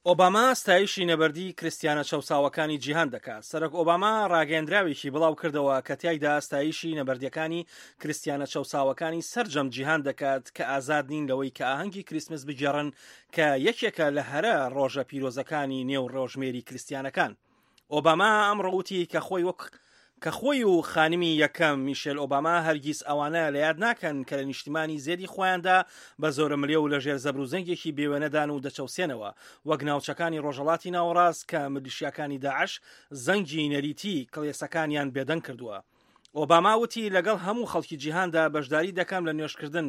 ئۆباما ستایشی نەبەردی کریستیانە چەوساوەکانی جیهان دەکات. سەرۆک ئۆباما ڕاگەیەندراوێکی بڵاو کردەوە کە تیایدا ستایشی نەبەردیەکانی کریستیانە چەوساوەکانی سەرجەم جیهان دەکات کە ئازاد نین لەوەی کە ئاهەنگی کریسمس بگێڕن کە یەکێکە لە هەرە ڕۆژە پیرۆزەکانی نێو ڕۆژمێری کریستیانەکان. ئۆباما ئەمڕۆ وتی کە خۆی و خانمی یەکەم میشێل ئۆباما هەرگیز ئەوانە لە یاد ناکەن کە لە نیشتیمانی زێدی خۆیاندا بە زۆرە ملیە و لە ژێر زەبر و زەنگێکی بێوێنەدان و دەچەوسێنەوە وەک ناوچەکانی ڕۆژهەڵاتی ناوەڕاست کە ملیشیاکانی داعش زەنگی نەریتی کڵێسەکانیان بێدەنگ کردووە. ئۆباما وتی لەگەڵ هەموو خەڵکی جیهاندا بەشداری دەکەم لە نوێشکردن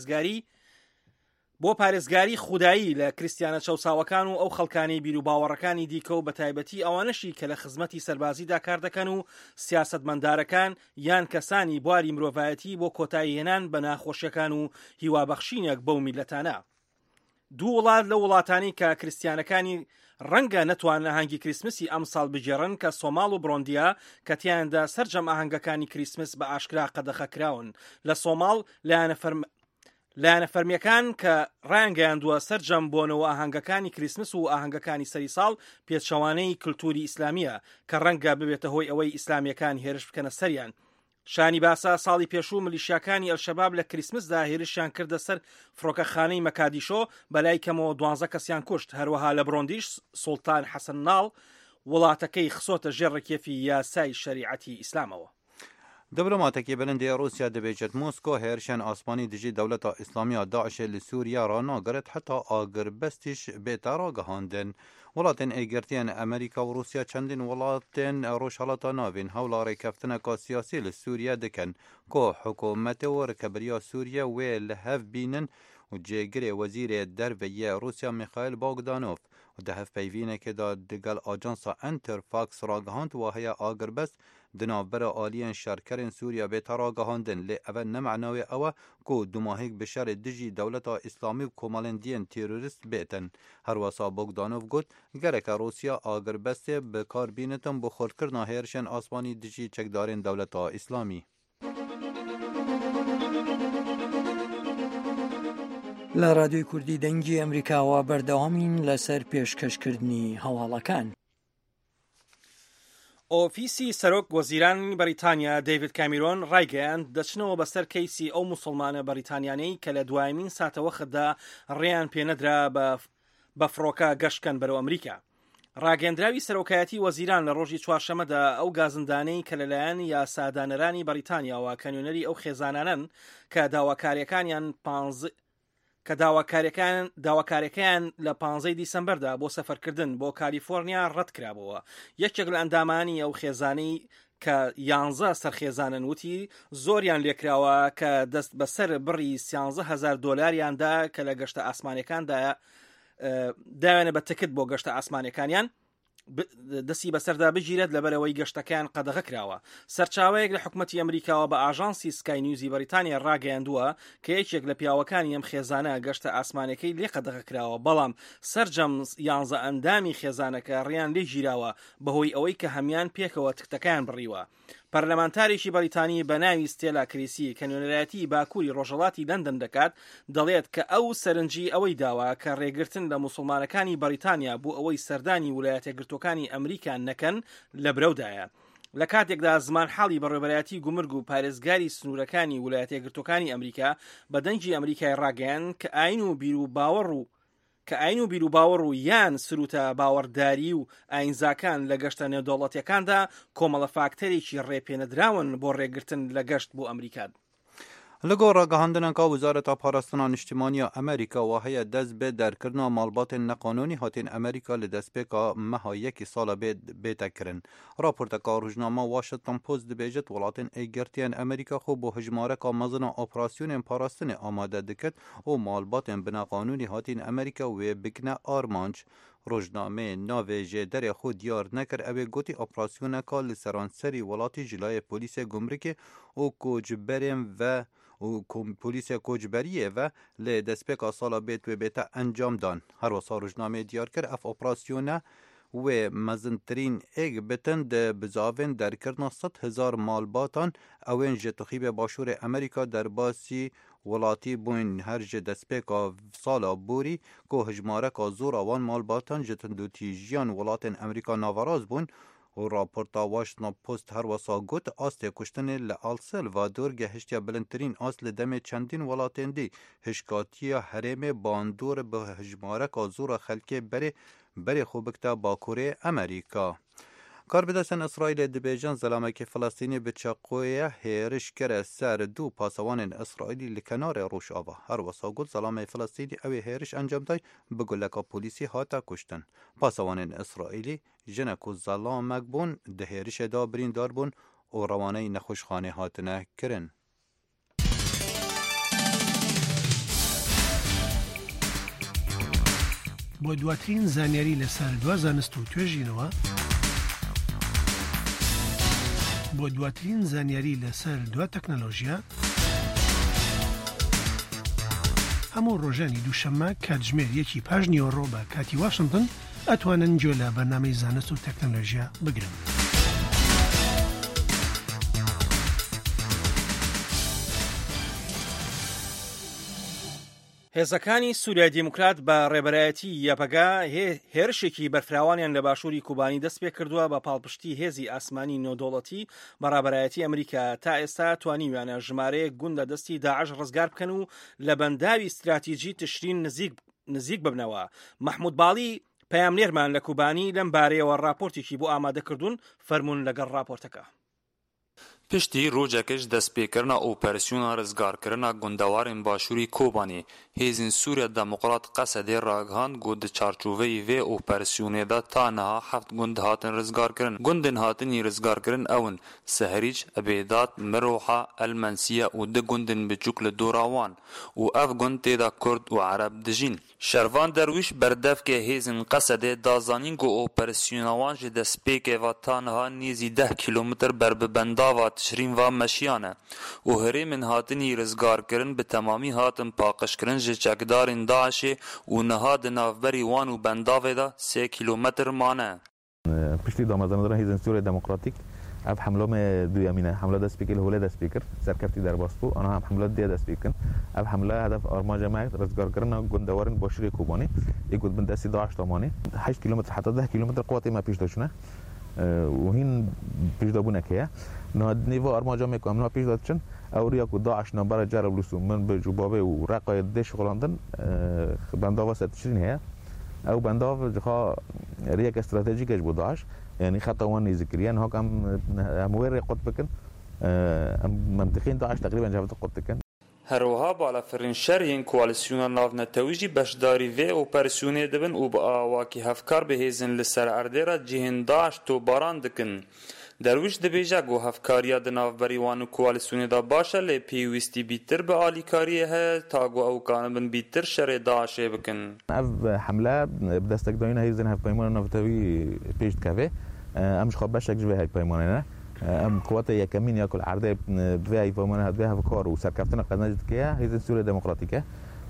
بۆ پارێزگاری خودایی لە کریستیانە چەوساوەکان و ئەو خەڵکانی بیر و باوەڕەکانی دیکە و بە تایبەتی ئەوانەشی کە لە خزمەتی سەربازیدا کار دەکەن و سیاسەتمەندارەکان یان کەسانی بواری مرۆڤایەتی بۆ کۆتایی هێنان بە ناخۆشیەکان و هیوابەخشینێک بەو میلەتانە. دوو وڵات لە وڵاتانی کە کریستیانەکانی ڕەنگە نەتوانن ئاهەنگی کریسمسی ئەم ساڵ بگێڕن کە سۆماڵ و بڕۆندیا کە تیاندا سەرجەم ئاهەنگەکانی کریسمس بە ئاشکرا قەدەخەکراون. لە سۆماڵ لایەنە فەرمیەکان کە ڕایانگەیاندووە سەرجەم بۆنەوە ئاهەنگەکانی کریسمس و ئاهەنگەکانی سەری ساڵ پێچەوانەی کللتوری ئیسلامیە کە ڕەنگە ببێتە هۆی ئەوەی ئیسلامیەکان هێرش بکەنە سەریان. شانی باسا ساڵی پێشوو ملیشیاکانی ئەلشەباب لە کریسمسدا هێرشیان کردە سەر فڕۆکەخانەی مەکادیشۆ بەلای کەمەوە 12 کەسیان کوشت. هەروەها لە بڕۆندیش سوڵتان حەسەن ناڵ وڵاتەکەی خسۆتە ژێر ڕێکێفی یاسای شەریعەتی ئیسلامەوە. دیبلۆماتێکی بلندی رووسیا دەبێت موسکۆ هێرشیان ئاسمانی دژی دەوڵەتە ئیسلامیە داعشێ لە سووریا ڕاناگرێت حتا ئاگربەستیش بێتە ڕاگەهاندن. وڵاتên ئێگرتیان ئەمریکا و رووسیا چەندین وڵاتên ڕۆژهەڵاتە ناوین هەوڵا ڕێکەفتنەکە سیاسی لە سووریا دەکەن کۆ حکوومەتەوە ڕکەبەریا سووریا وێ لە هەف بینن و جێگرێ وەزیرێ دەربەیە رووسیا میخائیل باگدانۆف و دە هەفپەیڤینێکێدا دەگەڵ ئاجانسا ئەنتەرفاکس ڕاگەهاند و هەیە ئاگربەست دنابەرە ئالیان شارکەرên سووریا بێتە ڕاگەهاندن لێ ئەوە نەمعناوێ ئەوە کو دوماهێک بشارێ دژی دەوڵەتە ئیسلامی و کۆمەڵێن دیەن تێرۆریست بێتن. هەروەسا بۆگدانۆف گوت گەرەکە رووسیا ئاگربەستێ بەکاربینێتن بۆ خۆرکردنا هێرشێن ئاسمانی دژی چەکدارên دەوڵەتە ئیسلامی. لە رادیۆی کوردی دەنگی ئەمریکاوە بەردەوامین لەسەر پێشکەشکردنی هەواڵەکان. ئۆفیسی سەرۆک وەزیرانی بەریتانیا دەیڤید کامیرۆن ڕایگەیاند دەچنەوە بەسەر کەیسی ئەو موسڵمانە بەریتانیانەی کە لە دوایمین ساتەوەخدا ڕێیان پێنەدرا بە فڕۆکە گەشتکەن بەرەو ئەمریکا. ڕاگەندراوی سەرۆکایەتی وەزیران لە ڕۆژی چوارشەمەدا ئەو گازندانەی کە لەلایەن یاسادانەرانی بەریتانیاوە کە نوێنەری ئەو خێزانانن کە داواکاریەکان لە 15 دیسەمبەردا بۆ سەفەرکردن بۆ کالیفۆرنیا ڕەت کرابەوە. یەکێک لە ئەندامانی ئەو خێزانەی کە 11 سەرخێزانن وتی زۆریان لێکراوە کە دەست بەسەر بڕی 13,000 دۆلاریاندا کە لە گەشتە ئاسمانەکاندا داوێنە بە تکت بۆ گەشتە ئاسمانەکانیان دەستی بەسەردا بگیرێت لەبەرەوەی گەشتەکان قەدەغە کراوە. سەرچاوەیەک لە حکومەتی ئەمریکاوە بە ئاژانسی سکای نیوزی بەریتانیا ڕاگەیاندووە کە یەکێک لە پیاوەکانی ئەم خێزانە گەشتە ئاسمانەکەی لێ قەدەغە کراوە بەڵام سەرجەم 11 ئەندامی خێزانەکە ڕیان لێ گیراوە بەهۆی ئەوەی کە هەمان پێکەوە تکتەکان بڕیوە. پەرلەمانتارێکی بەریتانی بە ناوی ستێلا کریسی کە نوێنەرایەتی باکووری ڕۆژهەڵاتی لەندەن دەکات دەڵێت کە ئەو سەرنجی ئەوەی داوا کە ڕێگرتن لە موسڵمانەکانی بەریتانیا بۆ ئەوەی سەردانی ویلایەتە یەکگرتووەکانی ئەمریکا نەکەن لە برەودایە. لە کاتێکدا زمان حاڵی بەڕێوەبەرایەتی گومرگ و پارێزگاری سنوورەکانی ویلایەتە یەکگرتووەکانی ئەمریکا بە دەنگی ئەمریکای ڕاگەیان کە ئاین و بیر و باوەڕ و یان سروتە باوەڕداری و ئاینزاکان لە گەشتە نێودەوڵەتیەکاندا کۆمەڵە فاکتەرێکی ڕێپێنەدراون بۆ ڕێگرتن لە گەشت بۆ ئەمریکا. لەگۆ ڕاگەهاندنەکە وزارەتە پاراستنا نیشتیمانیە ئەمریکا و هەیە دەست بێ دەرکردنا ماڵباتên نەقانونی هاتین ئەمریکا لە دەستپێکا مەها یەکی ساڵە بێتەکردن. راپۆرتەکە ڕۆژنامە واشنگتن پۆست دەبێژێت وڵاتên ئێگرتیان ئەمریکا خۆ بۆ هژمارەکە مەزنە ئۆپراسیۆنên پاراستنê ئامادە دەکرد و ماڵباتên بناقانونی هاتین ئەمریکا وێ بکنە ئارمانج. ڕۆژنامێ ناوێژێ دەرێ خۆ دیار نەکرد ئەوێ گوتی ئۆپراسیۆنەکە لە سەرانسەری وڵاتی ژلایە پۆلیسە گومرکێ و کۆچبەرێن و پۆلیسە کۆچبەریە و لێ دەستپێکا ساڵە بێت وێ بێتە ئەنجامدان. هەروەسا ڕۆژنامێ دیار کرد ئەف ئۆپراسیۆنە وێ مەزنترین ئێگ بتن دە بزاوێن دەرکردنا 100,000 ماڵباتان ئەوێن ژە تخیبێ باشوورێ ئەمریکا دەرباسی ولاتی بوین هر جه دسپیکا سالا بوری که هجمارکا زور آوان مالباتان جتندوتی جیان ولاتین امریکا ناوراز بون و راپورتا واشنطن پست هر وسا گوت آست کشتن لآل سلوادور گهشتیا بلندترین آست لدم چندین ولاتین دی هشکاتیا حرم باندور به هجمارکا زور خلک بری خوبکتا باکوره امریکا. کاربدستان اسرائیل دبیجان زلامک فلسطینی به چاقوی هیرش کره سر دو پاسوان اسرائیلی لکنار روش آوا هر وسا گل زلام فلسطینی اوی هیرش انجام دای بگلکا پولیسی هاتا کشتن پاسوان اسرائیلی جنکو زلامک بون ده هیرش دا برین دار بون و روانه نخوشخانه هاتنه کرن. بۆ دواترین زانیاری لەسەر دوا زانست و توێژینەوە بۆ دواترین زانیاری لەسەر دوا تەکنەلۆژیا هەموو ڕۆژانی دووشەممە کاتژمێر 1 پاش نیوەڕۆ بە کاتی واشنگتن ئەتوانن گوێ لە بەرنامەی زانست و تەکنەلۆژیا بگرن. هێزەکانی سووریای دیموکرات بە ڕێبەرایەتی یەپەگا هێرشێکی بەرفراوانیان لە باشووری کوبانی دەست پێ کردووە بە پاڵپشتی هێزی ئاسمانی نۆدۆڵەتی بەڕێبەرایەتی ئەمریکا تا ئێستا توانیویانە ژمارەیەک گوند لە دەستی داعش ڕزگار بکەن و لە بەنداوی استراتیژی تشرین نزیک ببنەوە. مەحموود باڵی پەیامنێرمان لە کوبانی لەم بارەیەوە راپۆرتێکی بۆ ئامادەکردوون فەرموون لەگەڵ راپۆرتەکە. پشتی روجکش دەستپێکردنا ئۆپەرسیۆنا ڕزگارکردنا گوندەوارên باشووری کۆبانê hêzên Sûriya Demokrat qesedê ragihan got di çarçoveyê vê operasyonê de ta niha 7 gund hatin rizgarkirin. Gundên hatinî rizgarkirin ew in Seherîc, Ebêdat, Miroha, Elmensiye û 2 gundên biçûk li dora wan û ev gund têda Kurd û Ereb dijîn. Şervan derwîş berdevkê hêzên qesedê dazanîn ku operasyona wan ji destpêkê ve ta niha nêzî 10 kilometr ber bi bendava tişrîn ve meşiyan e û herêmên hatinî rizgarkirin bi temamî hatin paqijkirin ji çekdarên Daişê û niha di navberî wan û bendavê de 3 kilometr mane. Piştî damezrandina hêzên Sûriya Demokratîk ev hemlame duyemîn e hemla destpêkê li Holê dest pê kir serkeftî derbas bû aniha hemla diya dest pê kirin ev hemla hedef armaca me rizgarkirina gundewarên başûrê Kobanî ê got bin destî Daeş damanî 8 kilometr heta 10 kilometr qewatê me pêş de çûne û hîn pêşdabûnek heye nêva armaca me ku em niha pêş de diçin ew riya ku Daeş nambera Cerablus û min bi Cubabê û Reqayê dê şixulandin bendava sertişrîn heye ew bendav jixa riyek stratejîk e ji bo Daeş yani xeta wan nêzîkiriye niha em wê rê qut bikin em memtixên Daeş teqrîben cevdê qut dikin. Herwiha balafirên şerhên koalîsyona navnetewî jî beşdarî vê operasyonê dibin û bi awakî hevkar bi hêzin li ser erdê re cihên Daeş tobaran dikin. Derwîş dibêje ku hevkariya di navberî wan û koalîsyonê de baş e lê pêwîstî bîtir bi alîkariyê heye ta ku ew kanibin bîtir şerê Daişê bikin. Ev hemle bi destekdayîna hêzên hevpeymana navtewî pêş dikeve em ji xwe beşek ji vê hevpeymanê ne em quweta yekemîn ya ku li erdê bi vê hevpeymana vê hevkar û serkeftina qeznecî dikeye hêzên Sûriya Demokratîk e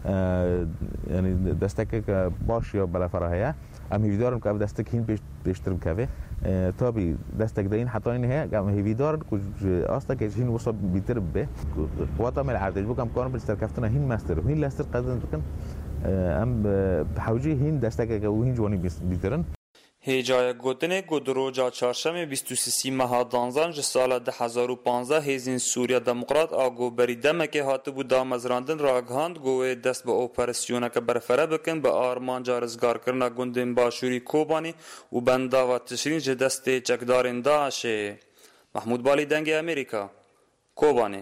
yani destekek baş ya belafira heye em hêvîdarin ku ev destek hîn pêştir bikeve tabii destekdayîn hetayîn heye em hêvîdarin ku astekê hîn wisa bîtir bibe quweta me li erdê ji bo ku em karin bi serkeftina hîn mestir hîn lestir qezin dikin em bi hewcî hîn destekeke û hîn ciwanî bîtirin. Hêcaya gotinê ku di roja çarşemê 23 meha danzan ji sala 2015 hêzên Sûriya Demokrat a goberî demekê hatibû damezrandin ragihand ku wê dest bi operasyoneke berfere bikin bi armanca rizgarkirina gundên başûrî Kobanî û bendava tişrîn ji destê çekdarên Daişê. Mahmud Balî dengê Amerîka, Kobanî.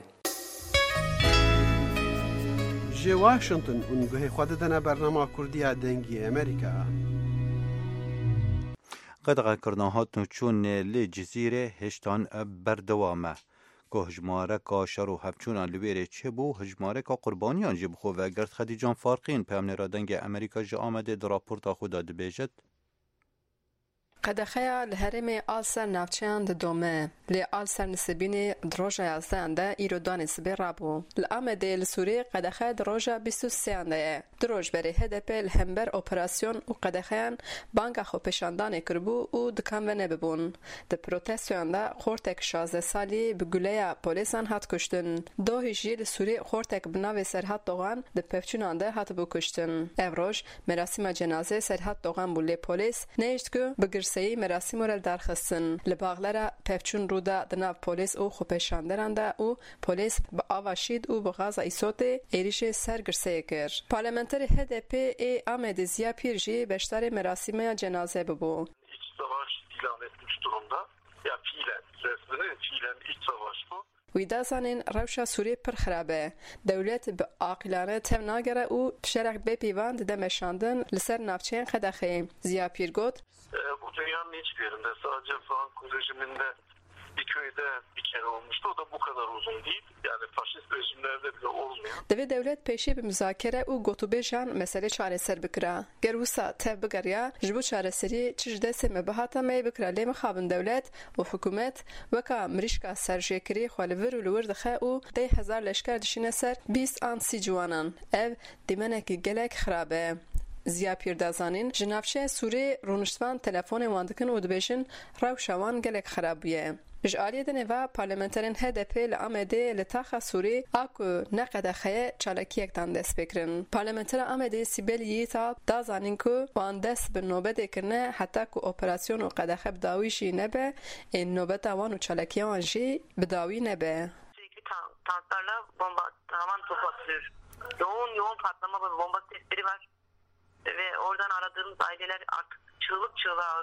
Ji Washington û guhê xwe didine bernama Kurdiya dengê Amerîka. قدغه هاتنو چون لی جزیره هشتان بردوامه که هجمارکا شر و هفچونان لبیره چه بو هجمارکا قربانیان جی بخو و گرد خدیجان فارقین پیام نرادنگ امریکا جا آمده در راپورتا خود داده بیجد قدخیا لهرم آلسر نافچان ددومه لی آلسر نسبینی دروژا یازده ایرودان سبی رابو لآمده لسوری قدخه دروژا 23 دروژ بری هدپ لهمبر اپراسیون و قدخیان بانگا خو پشاندان کربو و دکان و نببون ده پروتستیون ده خورتک 16 سالی بگوله پولیسان هات کشتن دو هجی لسوری خورتک بناوی سرحد دوغان ده پفچونان ده هات بو کشتن evroş merasima cenaze serhat doğan bu le polis neştku bigirseyi merasimo rel darxistin li bağlara pevçun ruda dinav polis û xwepeşanderan da û polis bi ava şîd û bi gaza îsotê êrişê ser girseyê kir. Parlamenterê HDP ê Amedê Ziya Pîr jî beşdarê merasîmeya cenaze bibû. İç savaş ilan etmiş durumda. Ya fiilen resmini fiilen iç savaş bu. Wî dazanên rewşa Sûriyê pir xirab e. Dewlet bi aqilane tev nagere û pişerek bê pîvan dide meşandin li ser navçeyên Xedexeyê. Ziya Pîr got. Bu dünyanın hiçbir yerinde sadece Franco rejiminde bir köyde bir kere olmuştu. O da bu kadar uzun değil. Yani faşist rejimlerde bile olmuyor. Divê dewlet pêşî bi müzakere û gotûbêjan mesele çareser bikira. Ger wisa tev bigeriya ji bo çareserî çi ji destê me bihata me bikira lê mixabin dewlet û hikûmet weka mirîşka serjêkirî xwe li vir û li wir dixe û 10,000 leşker dişîne ser 20 an sî ciwanan. Ev dîmenekî gelek xirab e. Ziya Pîr dazanîn ji navçeya Sûriyê rûniştvan telefonê wan dikin û dibêjin rewşa wan gelek xirab bûye. Ji aliyê de nêva parlamenterên HDP li Amedê li taxa Sûrî a ku ne Qedexeyê çalakiyekdan dest pê kirin. Parlamentera Amedê Sibel Yiğital da zanîn ku wan dest bi nobetê kirine heta ku operasyon û Qedexe bi dawî jî nebe ên nobeta wan û çalakiya wan jî bi dawî nebe. Tanklarla bomba havan topu atılıyor. Yoğun patlama ve bomba sesleri var. Ve oradan aradığımız aileler artık çığlık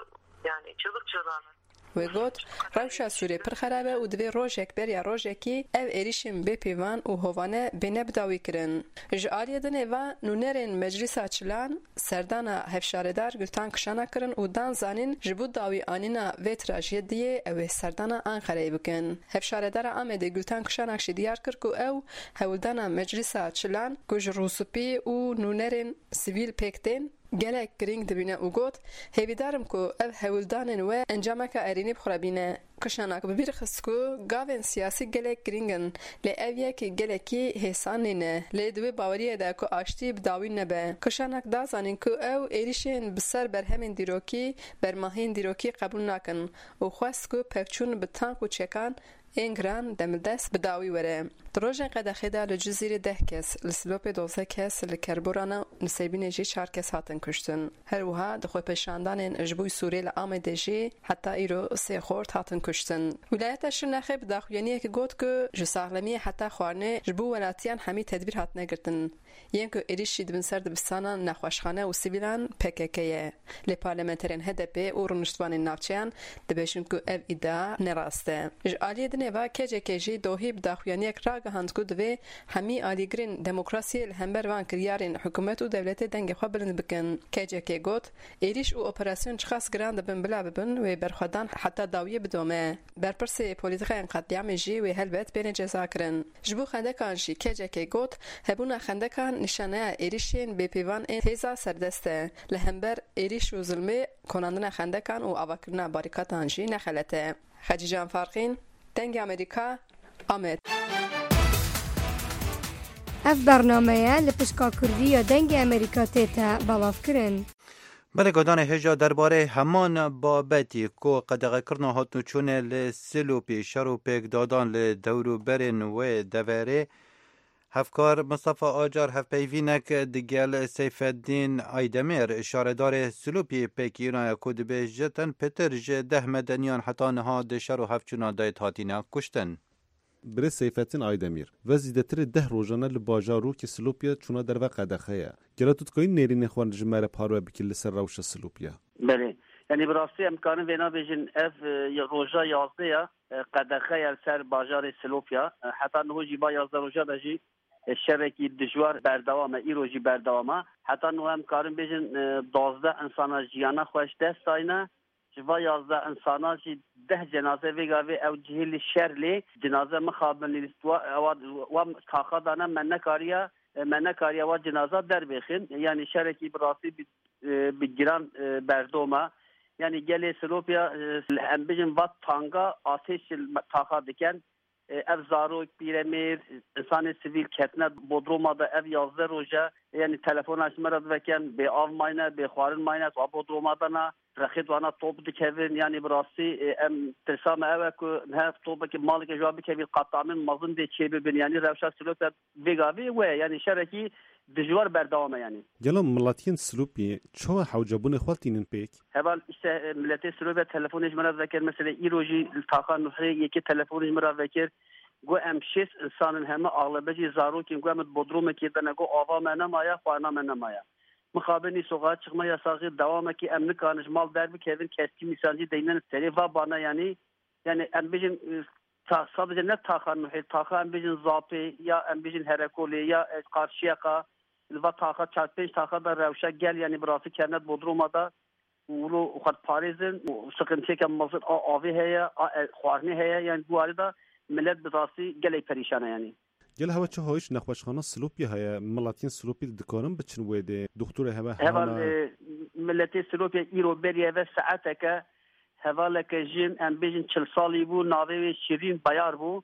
çığlığa Wê got rewşa Sûriyê pir xerab e û divê rojek beriya rojekî ev êrişên bêpîvan û hovane bêne bidawî kirin. Ji aliyê din êva nûnerên Meclîsa Çilan serdana hevşaredar Gültan Kişana kirin û dan zanîn ji bo dawî anîna vê trajediyê ew ê serdana Anqereyê bikin. Hevşaredara Amedê Gültan Kişanak jî diyar kir ku ew hewildana Meclîsa Çilan ku ji rûspî û nûnerên sivîl pêk tên gelek giring dibîne û got hêvîdarim ku ev hewildanên we encameka erînî bixwebîne. Kişanak bi bîr xist ku gavên siyasî gelek giring in lê ev yekî gelekî hêsanî ne lê di wê baweriyê de ku aştî bi dawî nebe. Kişanak da zanîn ku ew êrişên bi ser berhemên dîrokî bermahiyên dîrokî qebûl nakin û xwest ku pevçûn bi tank û çekan ên giran demildest bi dawî were. Di rojên Qedexê de li Cizîrê 10 kes, li Silopê 12 kes, li Kerborana Nisêbînê jî 4 kes hatin kuştin. Her wiha di xwepeşandanên ji bo Sûriyê li Amedê jî heta îro 3 xort hatin kuştin. Wilayeta Şirnexê bi daxuyaniyekê got ku ji saxlemiyê heta xwarinê ji bo welatiyan hemî tedbîr hatine girtin. Yên ku êrişî dibin ser dibistana nexweşxane û sivîlan PKK'ye. Lê parlamenterên HDP û rûniştvanên navçeyan dibêjin ku ev îdia nerast e. Ji aliyê din êva kecekê jî dohî bi daxuyaniyek ragihand ku divê hemî alîgirên demokrasiyê li hember van kiryarên hikûmet û dewletê dengê xwe bilind bikin. Kecekê got êriş û operasyon çiqas giran dibin bila bibin wê berxwedan heta dawiyê bidome. Berpirsê polîtikayên qetliyamê jî wê helbet bêne ceza kirin. Ji bo xendekan jî kecekê got hebûna xendekan nîşaneya êrişên bêpîvan ên hêza serdest e. Li hember êriş û zilmê konandina xendekan û avakirina barîkatan jî nexelet e. Xecîcan Farqîn, Dengê Amerîka, Amed. Ev bernameye li pişka Kurdiya Dengê Amerîka tê te belavkirin. بلگادان هجا درباره همان بابتی کو قدغکرنا هاتنوچونه لسلوپی شرو پیک دادان لدورو برین و دوره هفکار مصطفى آجار هفپیوینک دیگل سیف الدین ایدمیر اشاردار سلوپی پیکینا کود بیجتن پتر جه 10 مدنیان حتی نها دشار و هفچونا دایت هاتینا کشتن. بر سیفتین آیدمیر و زیدتر 10 روزانه لباجارو که سلوپیا چونا در وقت قدخه گراتوت کوین نرین خوان جمره پارو بکل سر روش سلوپیا. بله یعنی براستی امکان وینا بیشن اف روزا 11 قدخه سر باجار سلوپیا حتی نه جیبا 11 روزا دجی شرکی دجوار بردوامه ایروجی بردوامه حتی نه امکان بیشن 12 انسان جیانا خوش دست آینه جوا 11 انسانا جی 10 جنازه ویگاوی او جهل شرلی جنازه مخابن لیستوا و کاخا دانا من کاریا و جنازه در بخین یعنی شرکی براسی بگیران بردوما yani gelê Silopya em bijin vat tanga ateş taxa diken ev zarok pîremêr insanê sivîl ketine Bodrom'a da ev 11 roja yani telefon açmara diveken bê av mayne bê xwarin mayne wa Bodrom'a da na rexît wana top dikevin yani bi rastî em tirsa me ew e ku her topekî malekê jwa bikevî qatamin mezin dê çêbibin yani rewşa Silopya vêgavî we yani şerekî dijwar berdewam e yani. Gelo milatiyên Silopyê çawa hewcebûnê xwe tînin pêk? Heval işte milletê Silopya telefonê ji me re vekir mesela îro jî taxa nûxê yekî telefonê ji me re vekir gu em şêst insanin heme ağlabecî zarokên gu em Bodromekê de ne gu ava me nemaya xwarina me nemaya. Mixabinî sokağa çıkma yasakı devamekî em nikanin ji mal derbikevin keskî nîşancî deynin serê va bana yani em bijin sadece ne taxa nûxê taxa em bijin zapê ya em bijin herekolê ya qarşiyaka va taxa 4-5 taxa da rewşa gel yani birası kernet Bodrom'a da ulu xwed parêzin sıkıntıyeke mezin avê heye xwarinê heye yani bu arada millet bi rastî gelek perîşan e yani. Gel heva çi hoş nexweşxana Silopya heye milatiyên Silopyê dikarin biçin wê de doktorê heve heval milletê Silopya îro beriye ve saeteke hevaleke jin em bijin 40 salî bû navê wê Şirîn Bayar bû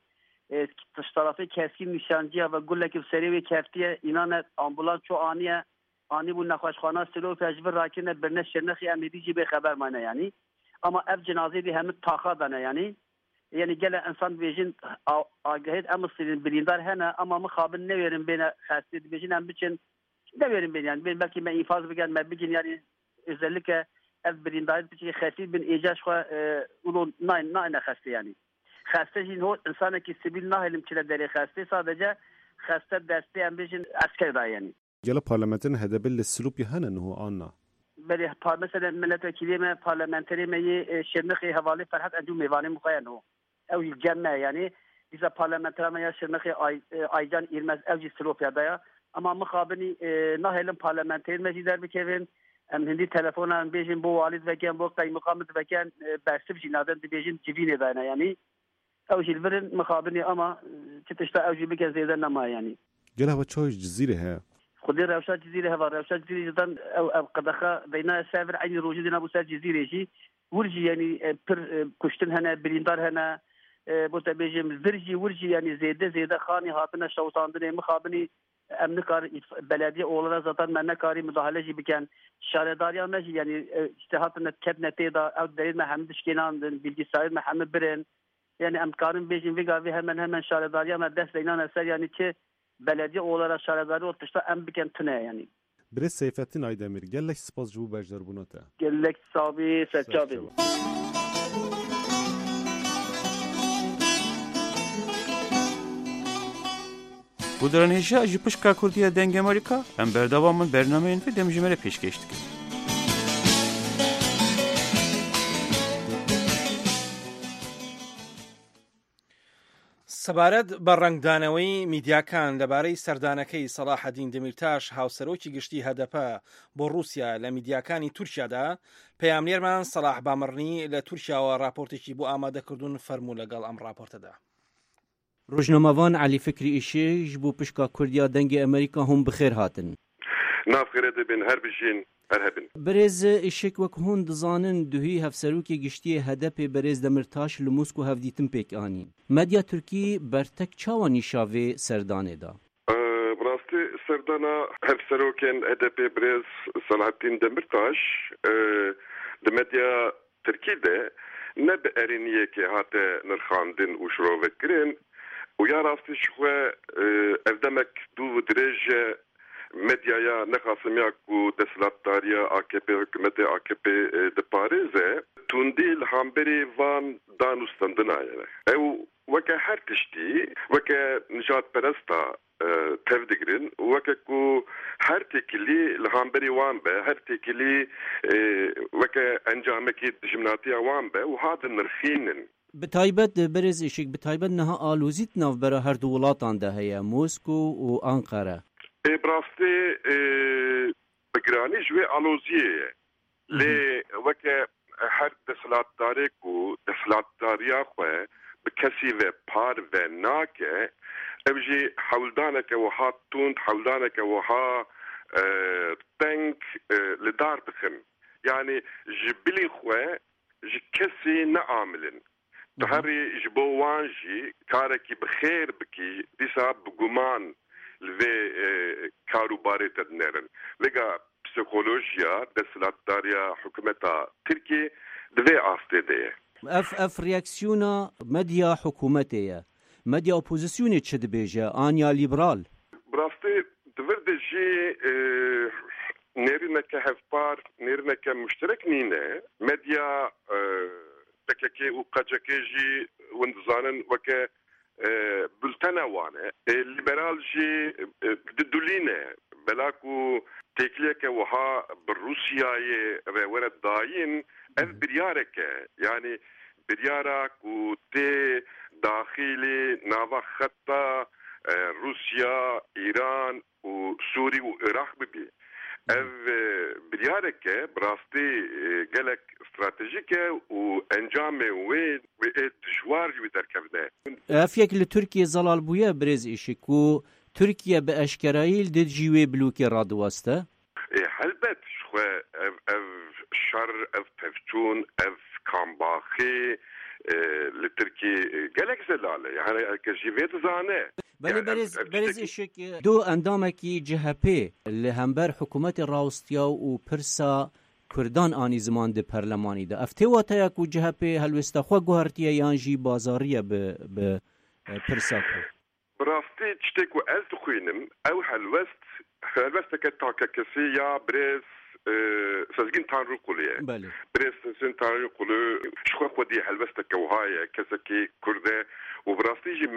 tarafê keskîn nîşanciya ve gulekî serê wê keftiye înan ambulans ço aniye anî bû nexweşxana Silopya ji vir rakine birne Şirnexê em êdî jî bê xeber mayne yani ama ev cenazê dî hemû taxa dane yani yani gele insan bêjin agahît em silin birîndar hene ama mixabin newerin bêne xestê dibêjin em biçin newerin bêne yani belkî me infaz bikin me bicin yani özellikle ev birîndarî biçî xestî bin êca xwe ûlo nayne xestê yani xeste jî ho insanekî sivîl nahêlim çile derê xestê sadece xeste destê em bêjin esker da yani. Gelo parlamentên HDP li Silopya hene niho anna. Belê mesela milletvekilî me parlamenterê me yê Şirnexê hevalê Ferhat Encû Mêvanê mixwe niho. Ew jî cem me yani dîsa parlamentera me ya Şirnexê Aycan İlmez ew jî Silopya'da ya ama mixabinî nahêlin parlamenterê me jî derbikevin em hindî telefona em bêjin bo walî divekin bo qeymeqam divekin bersiv jî nadin dibêjin civînê dayne yani ew jî virin mixabinî ama çi tişta ew jî bike zêde nema yani. Gel heva çawa cizîrê heye خودی روشا جزیره هوا روشا جزیره جدن او قدخه دینا سافر عین روزی دینا بو سر جزیره جی ورجی یعنی پر کشتن هنه بریندار هنه بو تبیجم ورجی ورجی یعنی زیده خانی هاتنه شوتاندنه مخابنی امن کار belediye oğullara zaten menne kari müdahale jî biken şaredariya me jî yani istihatine kebnetê da ew derî me hem dişkênandin bilgisayar me hemî birin yani em karin bêjin vê gavê hemen şaredariya me dest deynan eser yani ki belediye oğullara şaredarî ot tişta em bikin tune yani. Birêz Seyfettin Aydemir gelek spas ji bo bejdarbûna te. Gelek sabî secavê. Bu derenêşa ji pişka Kurdiya Deng Amerîka em berdewamên bernameyên vê dem ji me re pêşkêş dikin. سەبارەت بە ڕنگدانەوەی میدیاکان لەبارەی سەردانەکەی سەلاحەدین دەمیرتاش هاوسەرۆکی گشتی هەدەپە بۆ رووسیا لە میدیاکانی تورکیادا پەیامنێرمان سەلاح بامڕنی لە تورکیاوە راپۆرتێکی بۆ ئامادەکردن فەرموو لەگەڵ ئەم راپۆرتەدا. ڕۆژنامەوان علی فکری ئیشێژ بۆ پشکا کوردیا دەنگی ئەمریکا هەم بخێر هاتن. نافخێرە دەبن هەر بژین برێز ئیشێک وەک هۆن دزانن دوهی هەفسەرۆکی گشتیە هەدەپێ بەرێز دەمرتاش لە موسکو هەفدیتن پێکانی. مەدیا تورکی بەرتەک چاوە نیشاوێ سەردانێدا. بڕاستی سەردانا هەفسەرۆکێن هەدەپێ برێز سەلاحەدین دەمرتاش لە مەدیا تورکی de ne bi erîniyekê hate nirxandin û şirovetkirin û ya rastî ji xwe ev demek dû dirêje medyaya nexasimiya ku deshilatdariya AKP hükümeti AKP diparêze tundî li hamberê van danûstandina ye. Ew weke her tiştî weke nijadperesta tev digirin û weke ku her têkilî li hamberê wan be her têkilî weke encamekî dijminatiya wan be û hatin nirxînin. Bi taybet berêz êşik bi taybet niha alozît navbera her du welatan de heye Moskû û Ankara. براستی بگرانی جوی آلوزیه لی وکه هر دسلاتداری کو دسلاتداریا خواه به کسی و پار و ناکه اوجی حولدانه که وها توند حولدانه که وها تنگ لدار بخن يعني جبلي خواه كسي نعاملن تهري جبو وانجي كاركي بخير بكي ديسا بقمان لفي كاروباري تدنرن لقا psikolojiya desthilatdariya hükümeta Türkiye divê astê de ye. Ev reaksiyona medya hikûmetê medya opozisyonê çi dibêje anya liberal bi rastî divir de jî nêrîneke hevpar nêrîneke müşterek nîne medya PKK û KCK jî hûn dizanin weke bültena wan e liberal jî didulîne bela ku تێکلێکە وها bi Rûsyayê rêwere dayîn ev biryareke yani biryara ku tê daxîlê nava xetta Rusya, İran û Sûrî û Iraq bibî. Ev biryareke bi rastî gelek stratejîk e û encamê wê dijwar jî wî derkevne. Ev yek li Tirkiye zelal bûye birêz êşî ku Türkiye bi eşkerayî did jî wê blokê radiweste? Helbet xwe ev şer, ev pevçûn, ev kambaxê li Tirkiye gelek zelal e. Yani herkes jî vê dizane. Belê berêz êşik du endamekî CHP li hember hikûmetê rawestiya û pirsa Kurdan anî ziman di perlemanî de. Ev tê wateya ku CHP helwesta xwe guhertiye yan jî bazariye bi pirsa ku. Bi rastî tiştê ku ez dixwînim ew helwesteke takekesî ya birêz Sezgin Tanrıkulu ye. Birêz Sezgin Tanrıkulu ji xwe xwedî helwesteke wiha ye kesekî Kurd e û bi rastî jî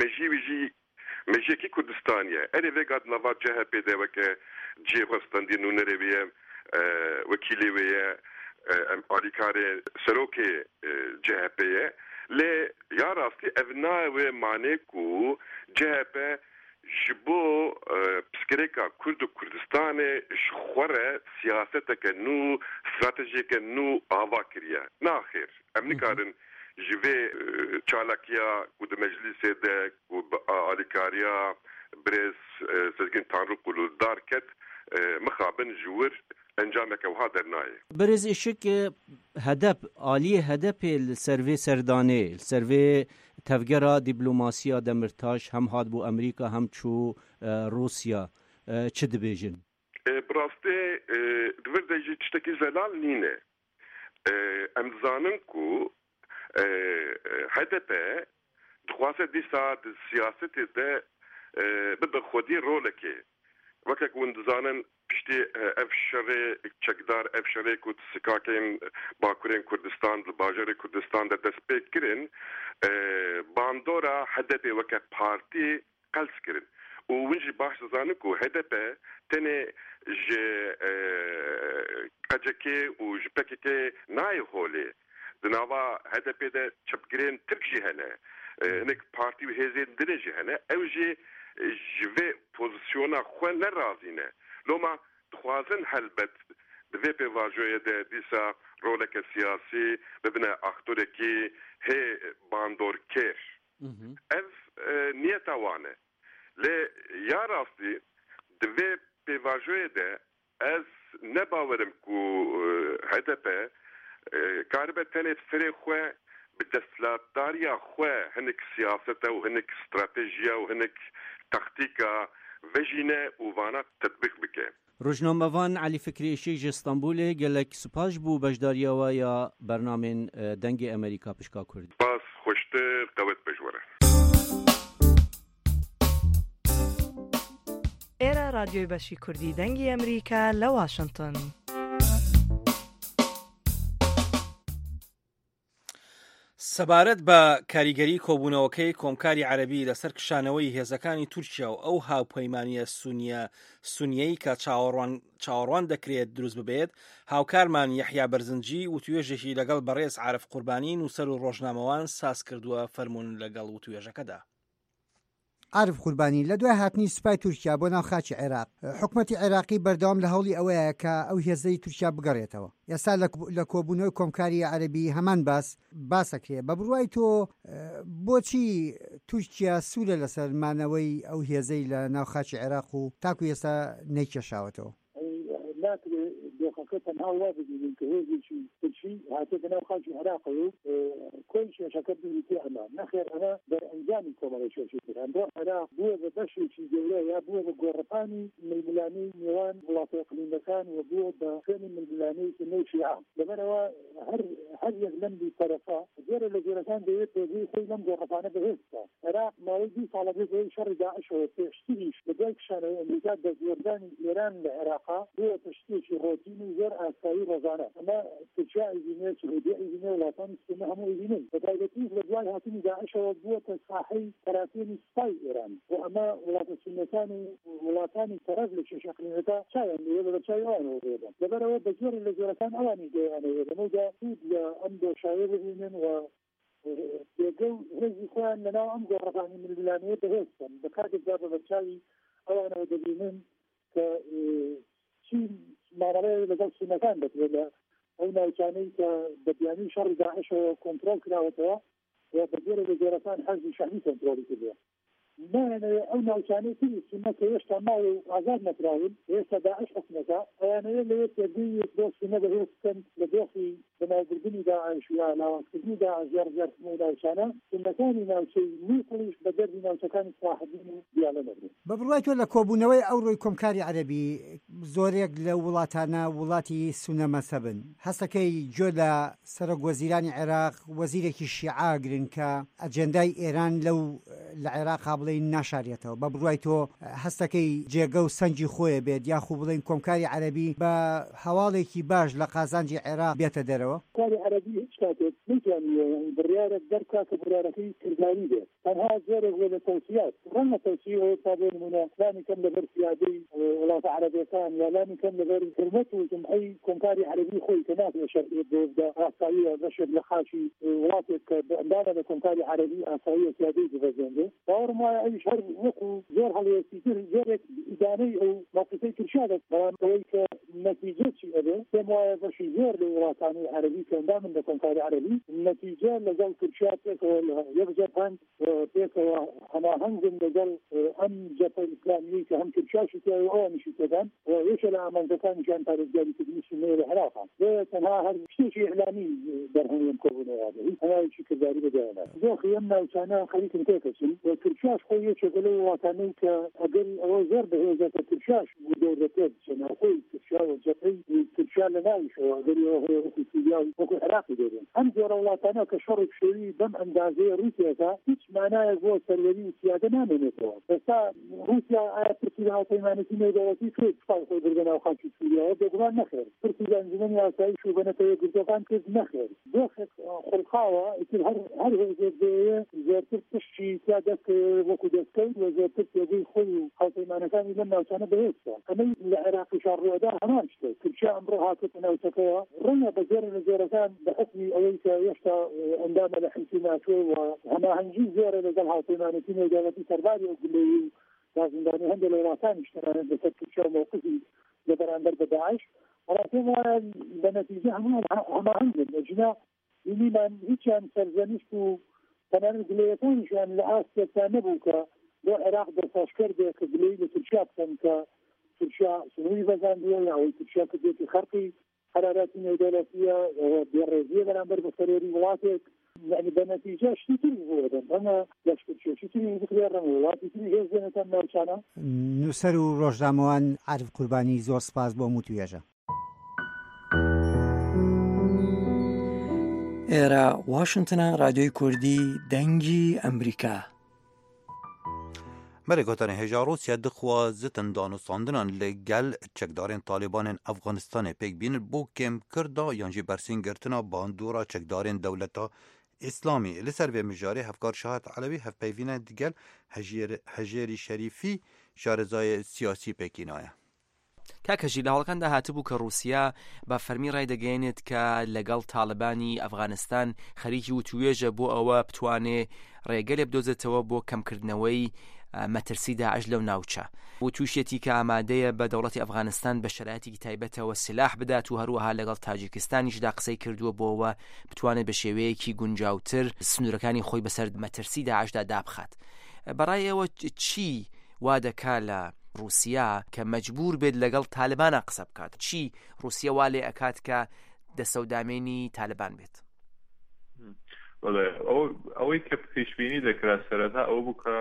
mejiyekî Kurdistan ye. Erê vê gat nava CHP de weke cî xwestandî nûnerê wê ye wekîlê wê ye em alîkarê serokê CHP ye lê ya rastî ev nayê manê ku CHP ji bo piştgirêka Kurd û Kurdistanê ji xwe re siyaseteke nû stratejiyeke nû ava kiriye. Naxêr em nikarin ji vê çalakiya ku di meclisê de ku bi alîkariya birêz Sezgin Tanrıkulu darket mixabin ji wir encameke wiha dernayê. Birêz êşik hedef aliyê hedefê li ser vê serdanê li ser vê tevgera dîplomasiya Demirtaş hem hat bû Amerîka hem çû Rusya çi dibêjin? Bi rastî divir de jî tiştekî zelal nîne. Em dizanin ku HDP dixwaze dîsa di siyasetê de bibe xwedî rolekê wekek hûn dizanin piştî ev şerê çekdar ev şerê ku sikakên Bakurên Kurdistan li bajarê Kurdistan de dest pê kirin bandora HDP weke partî qels kirin û hûn jî baş dizanin ku HDP tenê ji KCK û ji PKK nayê holê di nava HDP de çepgirên Tirk jî hene hinek partî û hêzên dinê jî hene ew jî ji vê pozisyona xwe nerazîne loma dixwazin helbet di vê pêvajoyê de dîsa roleke siyasî bibine aktorekî hê bandorkêr ev niyeta wan e lê ya rastî di vê pêvajoyê de ez nebawerim ku HDP karibe tenê serê xwe bi desthilatdariya xwe hinek siyaseta û hinek stratejiya û hinek taktîka vejîne û vana tetbîq bike. Rojnamevan Elî Fikrî Êşîk ji Stenbolê gelek spas bû beşdariya we ya bernamên dengê Amerîka pişka Kurdî. Spas xweştir qewet pejwere. Era Radyoy Beşî Kurdî dengê Amerîka li Washington. سەبارەت بە کاریگەری کۆبوونەوەکەی کۆمکاری عەرەبی لەسەر کشانەوەی هێزەکانی تورکیا و ئەو هاوپەیمانیە سونیەی کە چاوەڕوان دەکرێت دروست ببێت هاوکارمان یەحیا بەرزنجی وتوێژێکی لەگەڵ بەڕێز عارف قوربانی نووسەر و ڕۆژنامەوان ساز کردووە فەرموون لەگەڵ وتوێژەکەدا. عارف قوربانی لە دوای هاتنی سوپای تورکیا بۆ ناو خاچی عێراق حکومەتی عێراقی بەردەوام لە هەوڵی ئەوەیە کە ئەو هێزەی تورکیا بگەڕێتەوە. ئێستا لە کۆبوونەوەی کۆمکاری عەرەبی هەمان باسەکرێ بە بڕوای تۆ بۆچی تورکیا سوورە لەسەر مانەوەی ئەو هێزەی لە ناو خاچی عێراق و تاکو ئێستا نەیکێشاوەتەوە؟ دۆخەکە تەنها وا ببینین کە هێزێکی ترشی هاتە بەناو خاکی عێراقە و کۆی شێشەکە بریتێ ئەمە نەخێر ئەمە دەرئەنجامی کۆمەڵە شێشی تر ئەمڕۆ عێراق بووە بە بەشێکی گەورە یا بووە بە گۆڕەپانی ململانەی نێوان وڵاتە ئەقلیمەکان و بووە بە خوێنی ململانەیەکی نەو شیعە لەبەرەوە هەر یەک لەم دوو تەرەفە جۆرە لە جۆرەکان دەوێت تۆزەی خۆی لەم گۆڕەپانە بەهێزکە عێراق ماوەی 2 ساڵە بێت شەڕی داعشەوە پێشتریش بە دوای کشانەوەی ئەمریکا دەستوەردانی ئێران لە عێراقا بووە شتێکی ڕۆتین و زۆر ئاسایی ڕۆژانە ئەمە تورکیا ئیزینێ سعودیا ئیزینێ وڵاتانی سنە هەموو ئیزینن بە تایبەتیش لە دوای هاتنی داعشەوە بووەتە ساحەی تەرافێنی سوپای ئێران و ئەمە وڵاتە سنەکان و وڵاتانی تەرەف لە شێش ئەقلیمەکە چایان لێوە بە چای ئەوانەوە بێدەن لەبەرەوە بە جۆرە لە جۆرەکان ئەوانی دەیانەوێ لەمەودا سوود لە ئەم دۆشایە ببینن و بێگە و هێزی خۆیان لەناو ئەم گۆڕەپانی ململانەیە بەهێزکەن بە کاتێکدا بە بەرچاوی ئەوانەوە دەبینن کە چی ماڕەڵەیە لەگەڵ سنەکان دەکرێت لە ئەو ناوچانەی کە بەبیانی شەڕی داعشەوە کۆنترۆل کراوەتەوە و بە جۆرە لە جۆرەکان حەزی شەعبی کۆنترۆلی کردووە نایەنەوە ئەو ناوچانەی تری سنە کە هێشتا ماوە و ئازاد نەکراون هێشتا داعش حکومەکە ئەوانەیە لەوێت تێگەی دۆ سنە بەهێز بکەن لە دۆخی بەناوبردنی داعش یا لاوازکردنی داعش یا ڕزگارکردنەوەی ناوچانە سنەکانی ناوچەی مووسڵیش بە دەردی ناوچەکانی ساحەدین و دیالە نەبێت بە بڕوای تۆ لە کۆبوونەوەی ئەو ڕۆی کۆمکاری عەرەبی زۆرێک لە وڵاتانە وڵاتی سونە مەسەبن هەستەکەی جۆ لە سەرۆک وەزیرانی عێراق وەزیرێکی شیعە گرن کە ئەجەندای ئێران لەو لە عێراقا بڵێن ناشارێتەوە بە بڕوای تۆ هەستەکەی جێگە و سەنجی خۆیە بێت یاخو بڵێن کۆمکاری عەرەبی بە هەواڵێکی باش لە قازانجی عێراق بێتە دەرەوە کاری عەرەبی هیچ کاتێک نتوانیە بڕیارێک دەرکا کە بڕیارەکەی کردداری بێت تەنها زۆرێک وێ لە تەوسیات ڕەنگە تەوسیەوە تا بۆ نمونە لانی کەم لەبەر سیادەی وڵاتە عەرەبیەکان یا لانی کەم لەبەر حرمەت و جمعەی کۆمکاری عەرەبی خۆی کە ناتوێت شەرعیەت بۆ ئاساییە بەشێک لە خاشی وڵاتێک کە ئەندامە لە کۆمکاری عەرەبی ئاساییە سیادەی ببەزێنێ باوەڕم وایە ئەویش هەر وەکو زۆر هەڵوێستی تر زۆرێک ئیدانەی ئەو موقفەی ترشا دەست بەڵام ئەوەی کە نەتیجە چی ئەبێ پێم وایە بەشی زۆر لە وڵاتانی عەرەبی کە ئەندامن لە کۆمکاری عەرەبی نەتیجە لەگەڵ ترشا پێکەوە یەک جەپەن پێکەوە هەماهەنگن لەگەڵ ئەم جەپە ئیسلامیی کە هەم ترشاشی تێ ئەوانیشی تێدان و یەکێ لە ئامانجەکانیشیان پارێزگاریکردنی سنەیە لە عێراقا تەنها هەر شتێکی ئیعلامی دەرهەنگێن کۆبوونەوە هیچ هەمایەکی کردداری بەدایانە دۆخی ئەم ناوچانە خەریکن تێکەچن و ترشاش خۆی یەکێکە لەو وڵاتانەی کە ئەگەر ئەوە زۆر بەهێزە کە ترشاش دەورە پێ بچێن خۆی ترشا و جەپەی ترشا لە ناویشەوە ئەگەر ئەوە وەکو سووریا و وەکو عێراقی دەبێن ئەم جۆرە وڵاتانە کە شەڕی پشێوی بەم ئەندازەیە رووسیاکە هیچ مانایەک بۆ سەروەری و سیادە نامێنێتەوە ئێستا رووسیا ئایا ترکی لە هاوپەیمانێتی نێودەوڵەتی کرد سوپای خۆی بردە ناو خاکی سووریاوە بێگومان نەخێر ترکی لە ئەنجومەنی ئاسایش و بەنەتەوەی گرتوەکان کرد نەخێر دۆخێک خڵقاوە ئیتر هەر هێزێک دەیە زۆرتر پشتی تیا دەست وەکو دەستکەوت و زۆرتر تێگەی خۆی و هاوپەیمانەکانی لەم ناوچانە بەهێزکە ئەمەی لە عێراقی شاڕوەدا هەمان شتە ترکیا ئەمڕۆ هاتوتە ناوچەکەیەوە ڕەنگە بە زۆرە لە زۆرەکان بە حکمی ئەوەی کە هێشتا ئەندامە لە حیسی ناتوێ و هەماهەنگی زۆرە لەگەڵ هاوپەیمانێتی نێودەوڵەتی سەرباری و گلەیی و رازندانی هەندێک لە وڵاتانیش تەنانەت لەسەر ترکیا و موقفی لە بەرامبەر بە داعش بەڵام پێم وایە بە نەتیجە هەماهەنگن لەجنا بینیمان هیچیان سەرزەنیشت و تەنانەت گلەیەکانیشیان لە ئاستێکتا نەبوو کە بۆ عێراق دەرساشکەر بێ کە گلەی لە ترکیا بکەن کە ترکیا سنووی بەزاندووە یا ئەوەی ترکیا کردێتی خەرقی قەراراتی نێودەوڵەتیە بێڕێزیە بەرامبەر بە سەرێری وڵاتێک يعني بنتيجة شتي هذا أنا لاش كل شيء بخير رموات شتي هذا نتام نرشانا نوسر و روزنامه‌وان عرف قربانی زۆر سپاس بۆ موتوێژە ئێرە واشنگتنە رادیۆی کوردی دەنگی ئەمریکا مەرێکۆتانی هێژا رووسیا دخوازتن دانوستاندنان لەگەل چەکدارên تالیبانên ئەفغانستانê pêk bînin بۆ kêmkirda yan jî bersîngirtina bandora çekdarên dewleta İslamî li ser vê mijarê Hevkar Şahet Elewî hevpeyvîne digel Hejêrî Şerîfî şarezayê siyasî Pêkînaya. کاکەژی لە هەوڵەکاندا هاتبوو کە رووسیا بە فەرمی ڕای دەگەێنێت کە لەگەڵ تاالبانی ئەفغانستان خەریکی وتوێژە بۆ ئەوە بتوانێ ڕێگەلێ بدۆزێتەوە بۆ کەمکردنەوەی مەترسی داعش لەو ناوچە و تووشێتی کە ئامادەیە بە دەوڵەتی ئەفغانستان بە شرایەتێکی تایبەتەوە سلاح بدات و هەروەها لەگەڵ تاجیکستانیشدا قسەی کردووە بۆەوە بتوانێت بە شێوەیەکی گونجاوتر سنوورەکانی خۆی بەسەر مەترسی داعشدا دابخات. بەڕای ئێوە چی وا دەکا لە رووسیا کە مەجبور بێت لەگەڵ تالبانە قسە بکات چی رووسیا وا لێ ئەکات کە دەسەودامێنی تالبان بێت ئەوەی کە پێشبینی دەکرا سەرەتا ئەوە بوو کە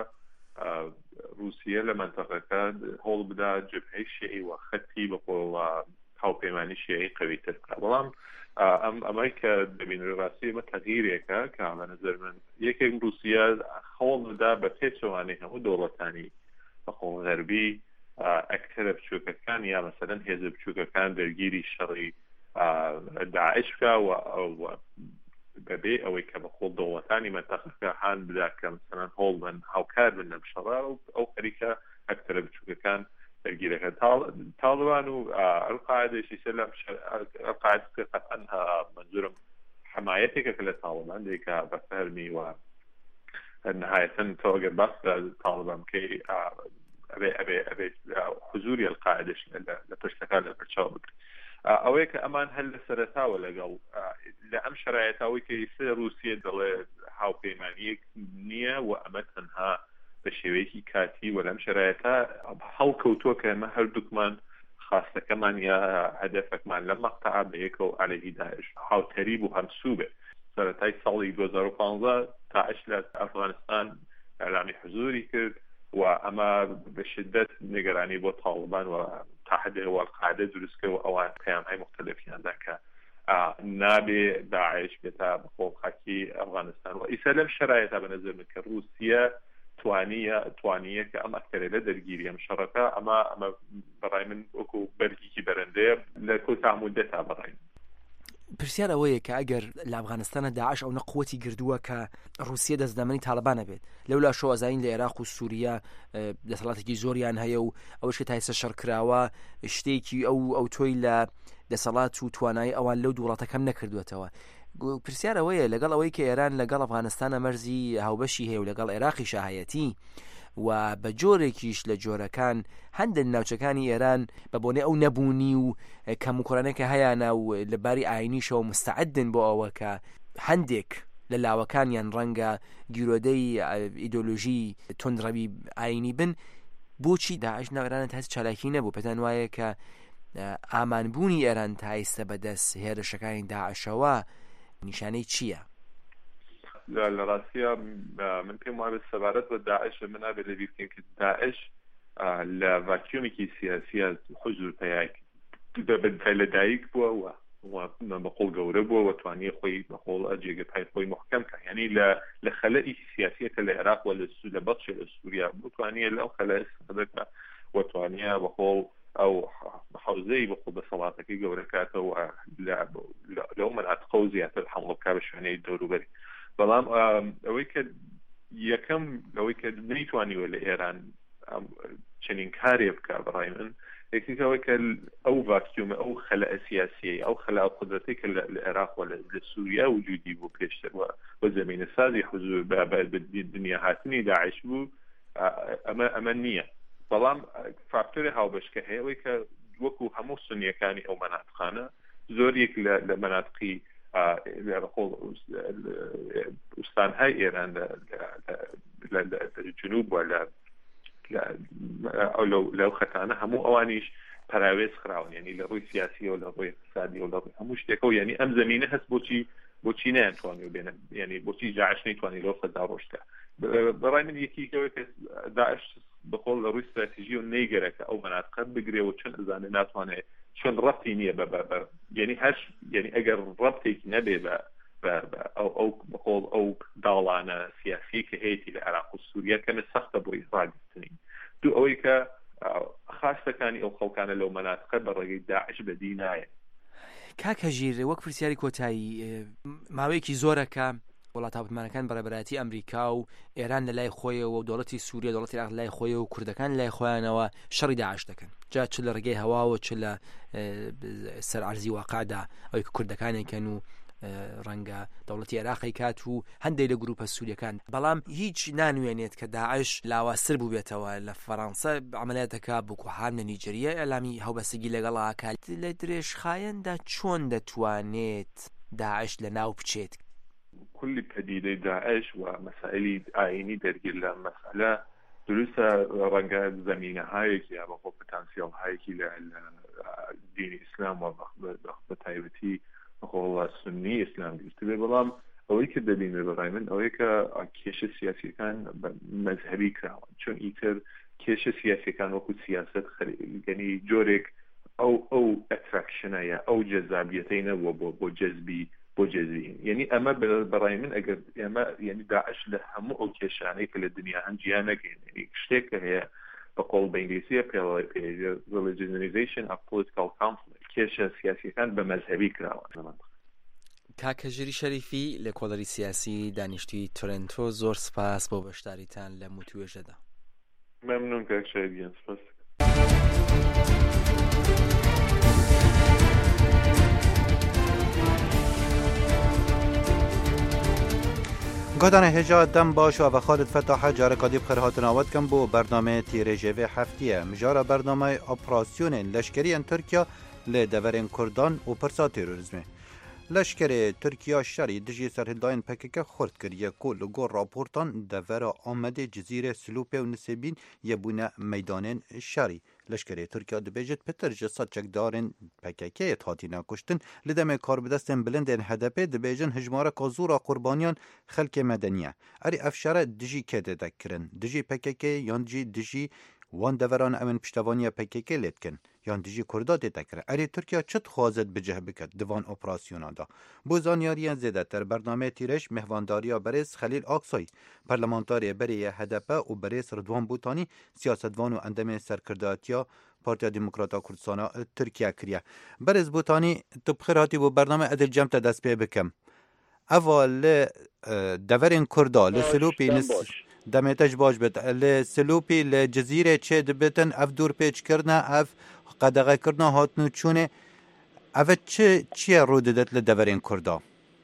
رووسیا لە منتەقەکە هەوڵ بدا جبهەی شیعی و خەتی بەقۆڵ هاوپەیمانی شیعی قەویتر بکات بەڵام ئەمای کە دەبینی ڕاستی ئەمە تەغییرێکە کە بە نەزەر من یەکێک رووسیا هەوڵ بدا بە پێچەوانەی هەموو دەوڵەتانی بەقۆڵ غەربی ئەکتەرە بچووکەکان یا مەسەلەن هێزە بچووکەکان دەرگیری شەڕی داعش بکا و بەبێ ئەوەی کە بەخۆڵ دەوڵەتانی منتەقەکە هان بدا کە مەسەلەن هەوڵ بن هاوکار بن لەم شەڕا ئەو خەریکە ئەکتەرە بچووکەکان دەرگیرەکە تاڵبان و ئەلقاعدەشی سەر لەم ئەلقاعدە قەتعەن منزورم حمایەتێکە کە لە تاڵبان دێکا بەفەرمی و نهایەتەن تۆ ئەگەر باس تاڵبان بکەی ئەبێ حضوری ئەلقاعدەش لە پشتەکان لە بەرچاو بکرێت ئەوەیە کە ئەمان هەل لە سەرەتاوە لەگەڵ لە ئەم شرایەتاوی کە ئێستا رووسیا دەڵێ هاوپەیمانیەک نییە و ئەمە تەنها بە شێوەیەکی کاتی و لەم شرایەتە هەڵکەوتووە کە ئەمە هەردووکمان خاستەکەمان یا هەدەفەکمان لە مەقتەعا بەیەکەوە عەلەیهی داعش هاوتەری بوو هەمسوو بێت سەرەتای ساڵی 2015 داعش لە ئەفغانستان ئەعلامی حضوری کرد و ئەمە بە شدەت نیگەرانی بۆ تاڵبان و تحدي هو القاعدة دروسكة وأوان قيام هاي مختلفين ذاك نابي داعش بتا بخوف حكي أفغانستان وإسلام شرائط بنظر من روسيا توانية كأم أكثر لدرجيريا مشاركة أما براي من أكو بركي كي برندية لكو تعمدتها براي پرسیار ئەوەیە کە ئەگەر لە ئەفغانستانە داعش ئەو نەقوەتی گردووە کە رووسیا دەستدەمەنی تاالبانە بێت لەولا شۆزین لە عێراق و سووریا دەسەڵاتێکی زۆریان هەیە و ئەوەش کە تایسە شەڕکراوە شتێکی ئەو تۆی لە دەسەڵات و توانایی ئەوان لەو دووڵاتەکەم نەکردوێتەوە پرسیار ئەوەیە لەگەڵ ئەوەی کە ئێران لەگەڵ ئەفغانستانە مەرزی هاوبەشی هەیە و لەگەڵ عێراقی شاهەتی و بە جۆرێکیش لە جۆرەکان هەندێک ناوچەکانی ئێران بە بۆنێ ئەو نەبوونی و کەموکۆرانەکە هەیەە و لەباری ئاینیشەوە مستعدن بۆ ئەوە کە هەندێک لە لاوەکانیان ڕەنگە گیرۆدەی ئیدۆلۆژی تۆندڕەوی ئاینی بن بۆچی داعش ناوێرانە هەست چالاکی نەبوو پێتان وایە کە ئامانبوونی ئێران تایستە بەدەست هێرشەکانی داعشەوە نیشانەی چییە؟ لە ڕاستیە من پێم وایە سەبارەت بە داعش من نابێت لەبیر بکەین کە داعش لە ڤاکیۆمێکی سیاسیە حضور پەیاک لەدایک بووە و بەقۆڵ گەورە بووە و توانیە خۆی بەقۆڵ جێگەپای خۆی محکەم کە یعنی لە خەلەی سیاسیەکە لە عێراق و لە بەخشێ لە سووریا بتوانیە لەو خەلە استفادەکە و توانیە بەقۆڵ ئەو حوزەی بەخۆ بەسەڵاتەکەی گەورەکاتەوە لەو مەناطقە و زیاتر حەمڵ بکات بە شوێنەی دەوروبەری بەڵام ئەوەی کە یەکەم لەوەی کە نەیتوانیوە لە ئێران چنین کارێ بکە بەڕای من یەکێکەوەی کە ئەو ڤاکیۆمە ئەو خەلە سیاسیە ئەو خەلە قودرەتی کە لە عێراق و لە سووریا وجودی بوو پێشتر و زەمینە سازی حضور بە دنیا هاتنی داعش بوو ئەمە نییە بەڵام فاکتۆری هاوبەشکە هەیە ئەوەی کە وەکو هەموو سنیەکانی ئەو مەناطقانە زۆریەک لە مەناطقی ئوستانهای ئێران لە جنوب و لەو خەتانە هەموو ئەوانیش پراوێز خراون یعنی لە ڕووی سیاسی و لە ڕووی اقتصادی و لە ڕووی هەموو شتێکەوە یعنی ئەم زمینە هەست بۆچی نەیانتوانی بێنن یعنی بۆچی داعش نەیتوانی لەو خەتدا ڕۆشتە بەڕای من یەکێکەوەی کە داعش بەقۆڵ لە ڕووی استراتیژی و نەیگەرەکە ئەو مەناطقە بگرێەوە چۆن ئەزانێ ناتوانێت چۆن ڕەبتی نییە یعنی هەش یعنی ئەگەر ڕەبتێکی نەبێ ئەو بەقۆڵ ئەو داڵانە سیاسی کە هەیەی لە عێراق و سووریا کەمە سەختە بۆ ئیسرائیل دوو ئەوەی کە خاستەکانی ئەو خەڵکانە لەو مەناطقە بە ڕێگەی داعش بەدی نایە کاکە ژیر وەک پرسیاری کۆتایی ماوەیەکی زۆرەکە وڵاتە هاوپەیمانەکان بەڕێبەرایەتی ئەمریکا و ئێران لە لای خۆیەوە و دەوڵەتی سووریا دەوڵەتی عێراق لای خۆیەوە و کوردەکان لای خۆیانەوە شەڕی داعش دەکەن جا چ لە ڕێگەی هەواوە چ لە سەر عەرزی واقعدا ئەوەی کە کوردەکانێکن و ڕەنگە دەوڵەتی عێراقی کات و هەندێک لە گروپە سووریەکان بەڵام هیچ نانوێنێت کە داعش لاواسر بوو بێتەوە لە فەڕەنسا عەمەلیاتەکە بوکو هام لە نیجەریە ئەلامی هەوبەستگی لەگەڵا کات لە درێژخایەندا چۆن دەتوانێت داعش لە ناو بچێت كل پدیدەی داعش و مەسائلی ئاینی دەرگیر لە مەسئلە دروستە ڕەنگە زەمینەهایەکی یا بەخۆ پتانسیۆڵهایەکی لە دینی ئیسلام و بە تایبەتی بەخۆ سنی ئیسلام دروست بێ بەڵام ئەوەی کە دەبینێ بەڕای من ئەوەیە کە کێشە سیاسیەکان مەذهبی کراون چون ئیتر کێشە سیاسیەکان وەکو سیاست گەنی جۆرێک ئەو ئەتراکشنە یا ئەو جەذابیەتەی نەبووە بۆ جەزبی یعنی ئەمە بەڕای من ئەگەر ئێمە یعنی داعش لە هەموو ئەو کێشانەی کە لە دنیا هەنجیان نەکەین یعنی شتێک کە هەیە بە قۆڵ بە ئینگلیسیە religion of political conflict کێشە سیاسیەکان بە مەذهبی کراوە. کاکە ژیری شەریفی لە کۆڵەری سیاسی دانیشتووی تۆرنتۆ زۆر سپاس بۆ بەشداریتان لە موتوێژەدا. ممنون کاک شایدیان سپاس. گادان هجا دم باش و خالد فتاح جاره کادیب خیرهات نواد کم بو برنامه تیرژوی هفتیه مجاره برنامه اپراسیون لشکری ترکیه لدورین کردان و پرسا تروریسم. لشکر ترکیه شری دجی سرهداین پکک خورد کریه که لگو راپورتان دور آمده جزیره سلوپه و نسبین یبونه میدان شری. لشکر ترکیه دبیجت پتر جسد چکدارن پککه اتحاتی نکشتن لدم کار بدستن بلندن هدپه دبیجن هجماره کازورا قربانیان خلک مدنیه. اری افشاره دجی که دکرن دجی پککه یان دجی وان دوران امن پشتوانی پککه لیدکن یان دیجی کرداد تکره. اری ترکیه چت خوازد بجه بکد دوان اپراسیونا دا. بو زانیاری زیده تر برنامه تیرش مهوانداریا بریز خلیل آقسای پرلمانتاری بری هدپه و بریز رضوان بوتانی سیاستوان و اندم سرکرداتیا پارتیا دموکراتا کردستان ترکیه کریه. بریز بوتانی تبخیراتی بو برنامه عدل جمع دست پی بکم. اول دورین کردا لسلوپی نس دمتش باش بد لسلوپی لجزیره چه دبتن اف دور پیچ کرنا اف قدغه کرنا هاتنو چونه اف چیه رو ددت لدورین کردا؟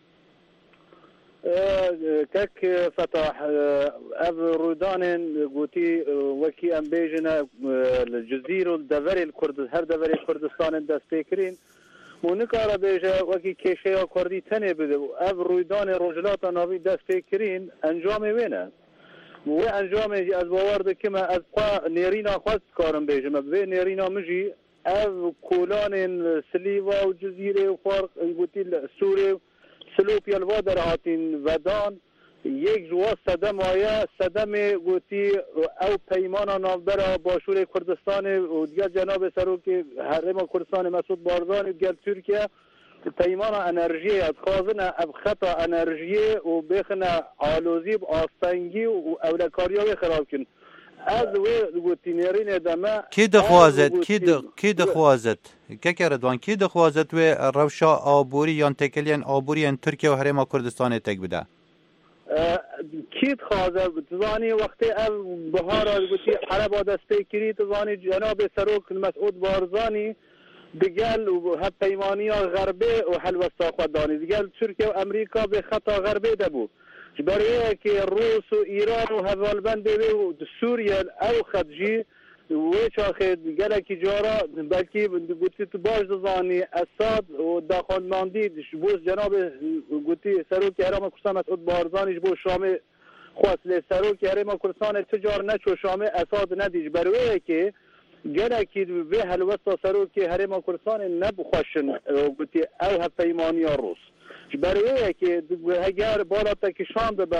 كك فتح اف رودان قوتي وكي ام بيجنا الجزيره الدفري الكرد هر دفري كردستان دستيكرين ونكار بيجا وكي كيشيا كردي تاني بدو اف رودان رجلات نابي دستيكرين انجامي وينه و انجامي از باورد كما از قا نيرينا خاص كارم بيجا ما بي نيرينا مجي اف كولان سليفا وجزيره وفارق قوتي سوري سلوپی الوادر هاتین ودان یک جواز صدم آیا صدم گوتی او پیمان نافدر باشور کردستان و دیگر جناب سروک حرم کردستان مسعود بارزانی دیگر ترکیه پیمان انرژی از خازن اب خطا انرژی و بخنه آلوزی و آستنگی و اولکاری های خراب کن از وی گوتی نرین دمه کی دخوازد که کردوان کی دخوازد و روشا آبوری یان تکلیان آبوری یان ترکیه و حرم کردستان تک بده کی دخوازد تزانی وقتی ال بهار گوتی عرب دسته کری تزانی جناب سروک مسعود بارزانی دیگل و هب پیمانی غربی و حلوستا خودانی دیگل ترکیه و امریکا به خطا غربی دبو برای که روس و ایران و هوالبند و سوریه او خدجی و چاخه گله کی جارا بلکه گوتی تو باش زانی اساد و داخل ماندی بوز جناب گوتی سروک حرم کردستان مسعود بارزانی بو شام خواست سروک حرم کردستان تجار نچو شام اساد ندیج برای که گله کی به حلوستا سروک حرم کردستان نبخوشن گوتی او هفیمانی روس برای که اگر بالا تکشان به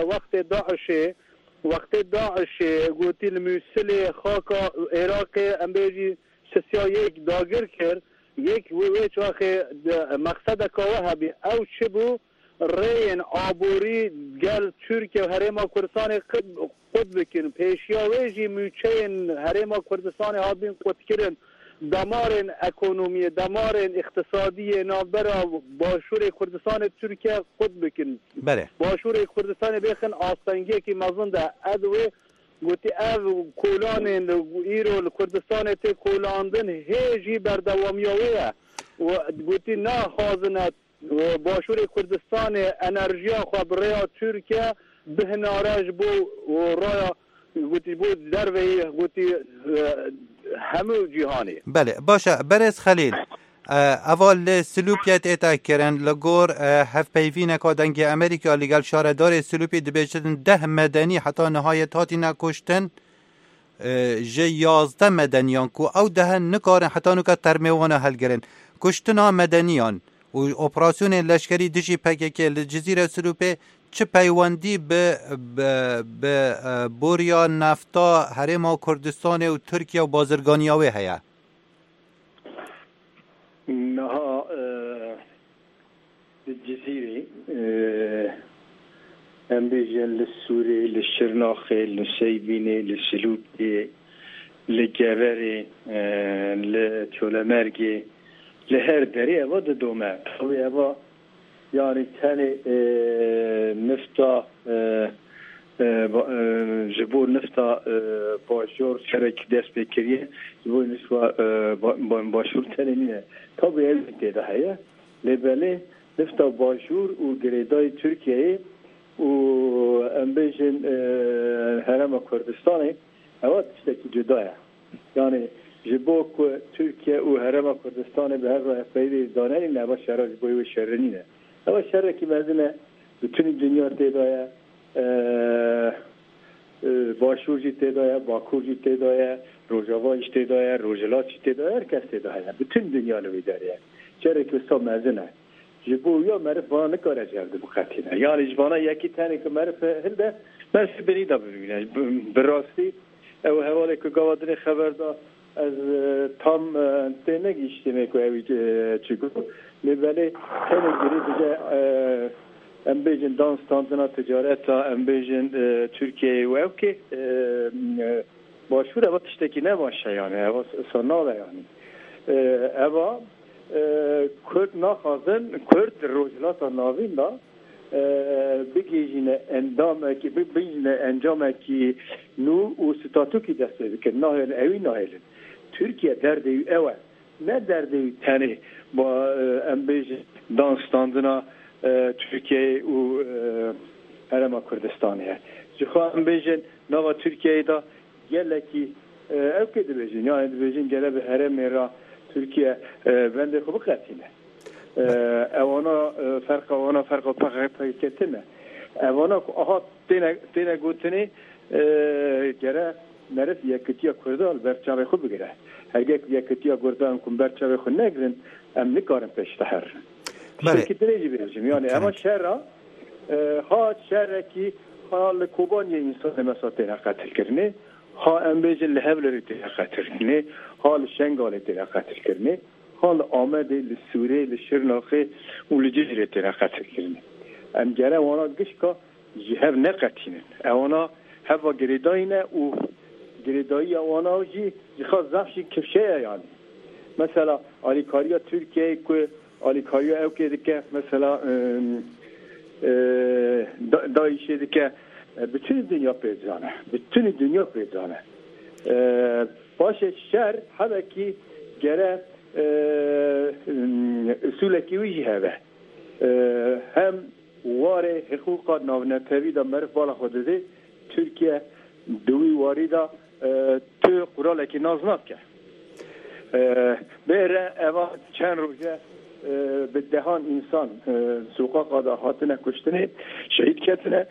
وقت داعش گوتی الموصل خاکا عراق امبیجی سسیا یک داگر کرد یک ویچ واقع مقصد کاوه بی او چبو رین آبوری گل ترکیه و حرم کردستان خود بکن پیشیاویجی موچین حرم کردستان هابین خود کرن دمار اکونومی دمار اقتصادی نابرا باشور کردستان ترکیه خود بکن بله باشور کردستان بخن آستنگی که مزنده ادوی گوتی او کولان ایرو کردستان تی کولاندن هیجی بردوامیاویه و گوتی نه خازنت باشور کردستان انرژیا خبریا ترکیه بهنارج بو و رایا گوتی بود دروی گوتی همه جهانی بله باشه برز خلیل اول سلوپیت ایتا کرن لگور هف پیوین کادنگ امریکا لگل شاردار سلوپی دبیشتن 10 مدنی حتی نهایت هاتی نکشتن جه 11 مدنیان کو او دهن نکارن حتی نکا ترمیوانه هل گرن کشتنا مدنیان و اپراسیون لشکری دجی پککی لجزیره سلوپه چه پیوندی به بوریا نفتا حرم کردستان و ترکیه و بازرگانیاوی هیا؟ نها الجزيرة أمبيجن للسوري للشرناخي للسيبيني للسلوكي للجبري لتولمرجي لهر دري أبا دوما أبي أبا يعني تاني نفتا جبور نفتا باشور شرك دست بكريه جبور نفتا باشور تاني نينه طبعا أبي ده هيا لبالي نفتا باشور و گریدای ترکیه و امبیجن هرم کردستانی هوا تشتکی جدایه یعنی جبو که ترکیه و هرم کردستانی به هر راه پیوی دانه نبا شهر جبوی و شهرنینه هوا شهر که مزنه بتونی دنیا تیدایه باشور جی تیدایه باکور جی تیدایه روجاواش تیدایه روجلات جی تیدایه هر کس تیدایه بتون دنیا نوی داریه شهر که سا مزنه جبو یا معرف بانا نکاره جرده بخطینه یعنی جبانا یکی تنی که معرف هلده معرف بنیده ببینه براستی او حوالی که گوادن خبر دا از تام تنگیشتیمه که اوی چگو لیبالی تنی گری بجه ام بیجن دانستاندنا تجارتا ام بیجن ترکیه و او که باشور او تشتکی نباشه یعنی او سناوه یعنی او کرد نخواهدن کرد روزلات ناوین دا بگیجین انجام که نو و ستاتو که دست بکن ناهل اوی ناهل ترکیه درده اوه نه درده تنه با امبیج دانستاندنا ترکیه و هرما کردستانیه جخواه امبیجن نوا ترکیه دا گلکی او که دبیجن یا دبیجن گله به هرم را ترکیه بنده خوب قطینه اوانا فرق پاکتنه اوانا آها تینه گوتنی گره نرف یکتیا کردال برچاوی خوب بگیره اگر یکتیا کردال کن برچاوی خود نگرن ام نکارم پیشتهر که دریجی بیرجیم یعنی اما شهر ها شهر که حال کوبانی انسان مثلا تینه قتل کرنه ها امبیج لهبلری تینه قتل کرنه حال شنگالی تینه قتل کرنه حال آمده لسوره لشرناخه و لجزیره تینه قتل کرنه ام گره وانا گشکا جهب نقتینه اوانا هوا گریداینه و گریدایی وانا جی جخواست زفشی کفشه یعنی مثلا آلیکاریا ترکیه که آلیکاریا او که دیگه مثلا دایشه دیگه bütün dünya peyzane. Bütün dünya peyzane. Başı şer habeki gere usuleki vici heve. Hem vare hukuka navnetevi da merf bala xodede Türkiye دوی وارida تو قرالکی نازناک که بره اوا چند روزه به دهان انسان سوقا دا هاتنه کشتنه شهید کتنه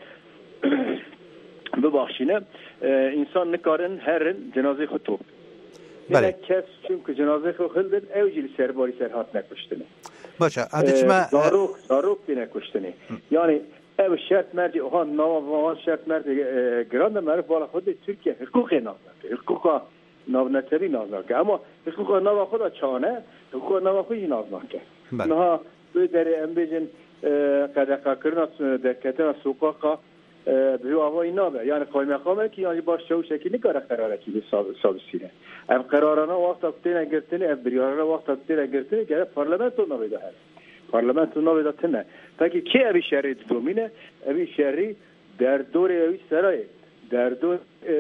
ببخشینه انسان نکارن هرن جنازه خود تو بله کس چون جنازه خود خلدن اوجیل سرباری سرهات نکشتنه باشه ادچما داروک نکشتنه یعنی او شرط مرد اوها نوا شرط مرد گراند معرف بالا خود ترکیه حقوق نازناکه حقوق ناونتری نازناکه اما حقوق نوا خود چانه حقوق نوا خودی نازناکه نها در امبیجن قدقه کرنا دکتنا سوقاقا به آوایی نابه یعنی خواهی مقامه که یعنی باش چه شکلی نگاره قراره که به سابسینه ام قرارانا وقت اکتینه گرتنه ام بریارانا وقت اکتینه گرتنه گره پارلمنتو نابیده هست پارلمنتو نابیده تنه تاکی که اوی شهری دومینه اوی شهری در دور اوی سرای در دور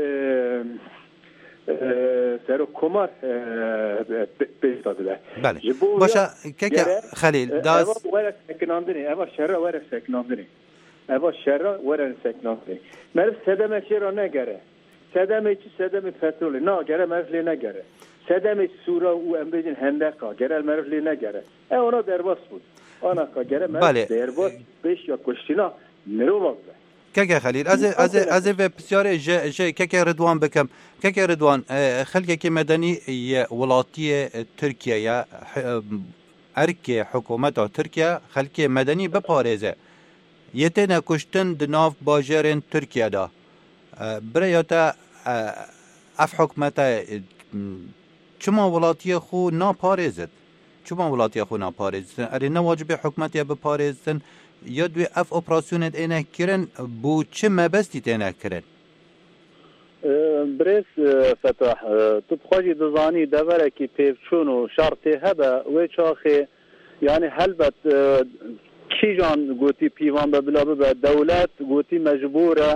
سر کمار پیستاده بله باشه که خلیل داز اوه سکناندنه اوه شهر اوه سکناندنه اوه شهر اوه سکناندنه مرف سدم شهر نگره سدم چی سدم پترول نه گره مرف لی نگره سدم سورا و امبیجن هندقا گره مرف لی نگره اونا درباس بود آنا که گره مرف درباس بیش یا کشتینا نرو بازده كاكا خليل از بسیار ج كاكا رضوان بكم كاكا رضوان خلقك مدني ولاتي تركيا يا اركي حكومت تركيا خلق مدني بپاريزه يتنا كشتن دناف باجرين تركيا دا برياتا اف حكومتا چما ولاتي خو ناپاريزت چما ولاتي خو ناپاريزن اري نواجب حكومتي بپاريزن یا دوی اف اپراسیونت اینه کرن بو چه مبستی اینه کرن بريس فتح تبخوجي دزاني دوركي بيفشونو شرطي هبا ويشاخي يعني هلبت كيجان قوتي بيوان ببلا ببا دولات قوتي مجبورة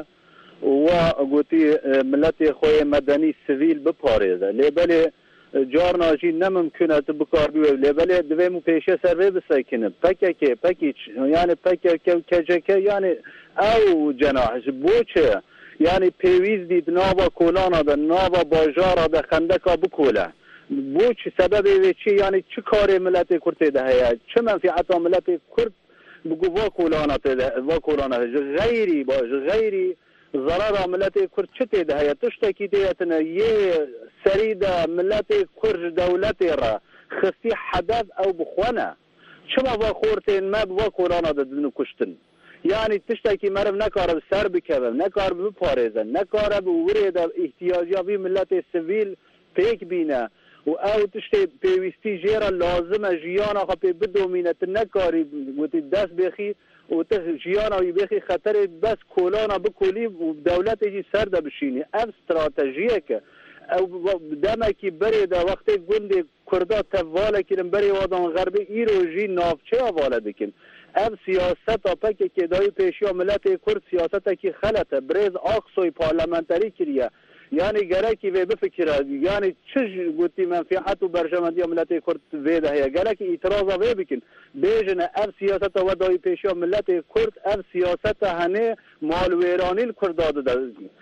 وقوتي ملتي خوي مدني سيفيل بباريزة لبالي جارنا جي نممكن تبكار بيو لبالي دويمو بيشي سربي بساكنه باكي يعني باكي كجكي يعني او جناح بوچه يعني پیویز دید ناوا کولانا ده ناوا باجارا ده خندکا بکوله بوچ سبب چی یعنی چه کار ملت کرد ده هست چه منفعت ملت کرد بگو وا کولانا غیری باش غیری ضرر ملت کرد چه ده هست تشتکی دیتنا یه سرید ملت کرد دولت را خصی حدث او بخونه چما وا خورتین ما وا کولانا ده دنو کشتن يعني تشتكي مرف نكار سر بكبه نكار بپاريزه نكار بوريده احتياجا في ملت السيفيل بيك بينا او تشتي بيوستي جيرا لازم جيانا خبي بدومينه نكاري وتدس بخي وتخ جيانا يبخي خطر بس كولانا بكولي ودولت يجي سرده بشيني اف استراتيجيك او دمكي بريده وقت گوند كردا تواله كيرن بري وادان غربي ايروجي نافچه حواله دكن اب سیاست اپک که دای پیشیا ملت کرد سیاست کی خلطه بریز آقصوی پارلمانتری کریه یعنی گرکی وی بفکره یعنی چه گوتی منفعت و برجمندی ملت کرد وی ده هیا گرکی اعتراض وی بکن بیجنه اب سیاست و دای پیشیا ملت کرد اب سیاست هنه مالویرانی کرداد ده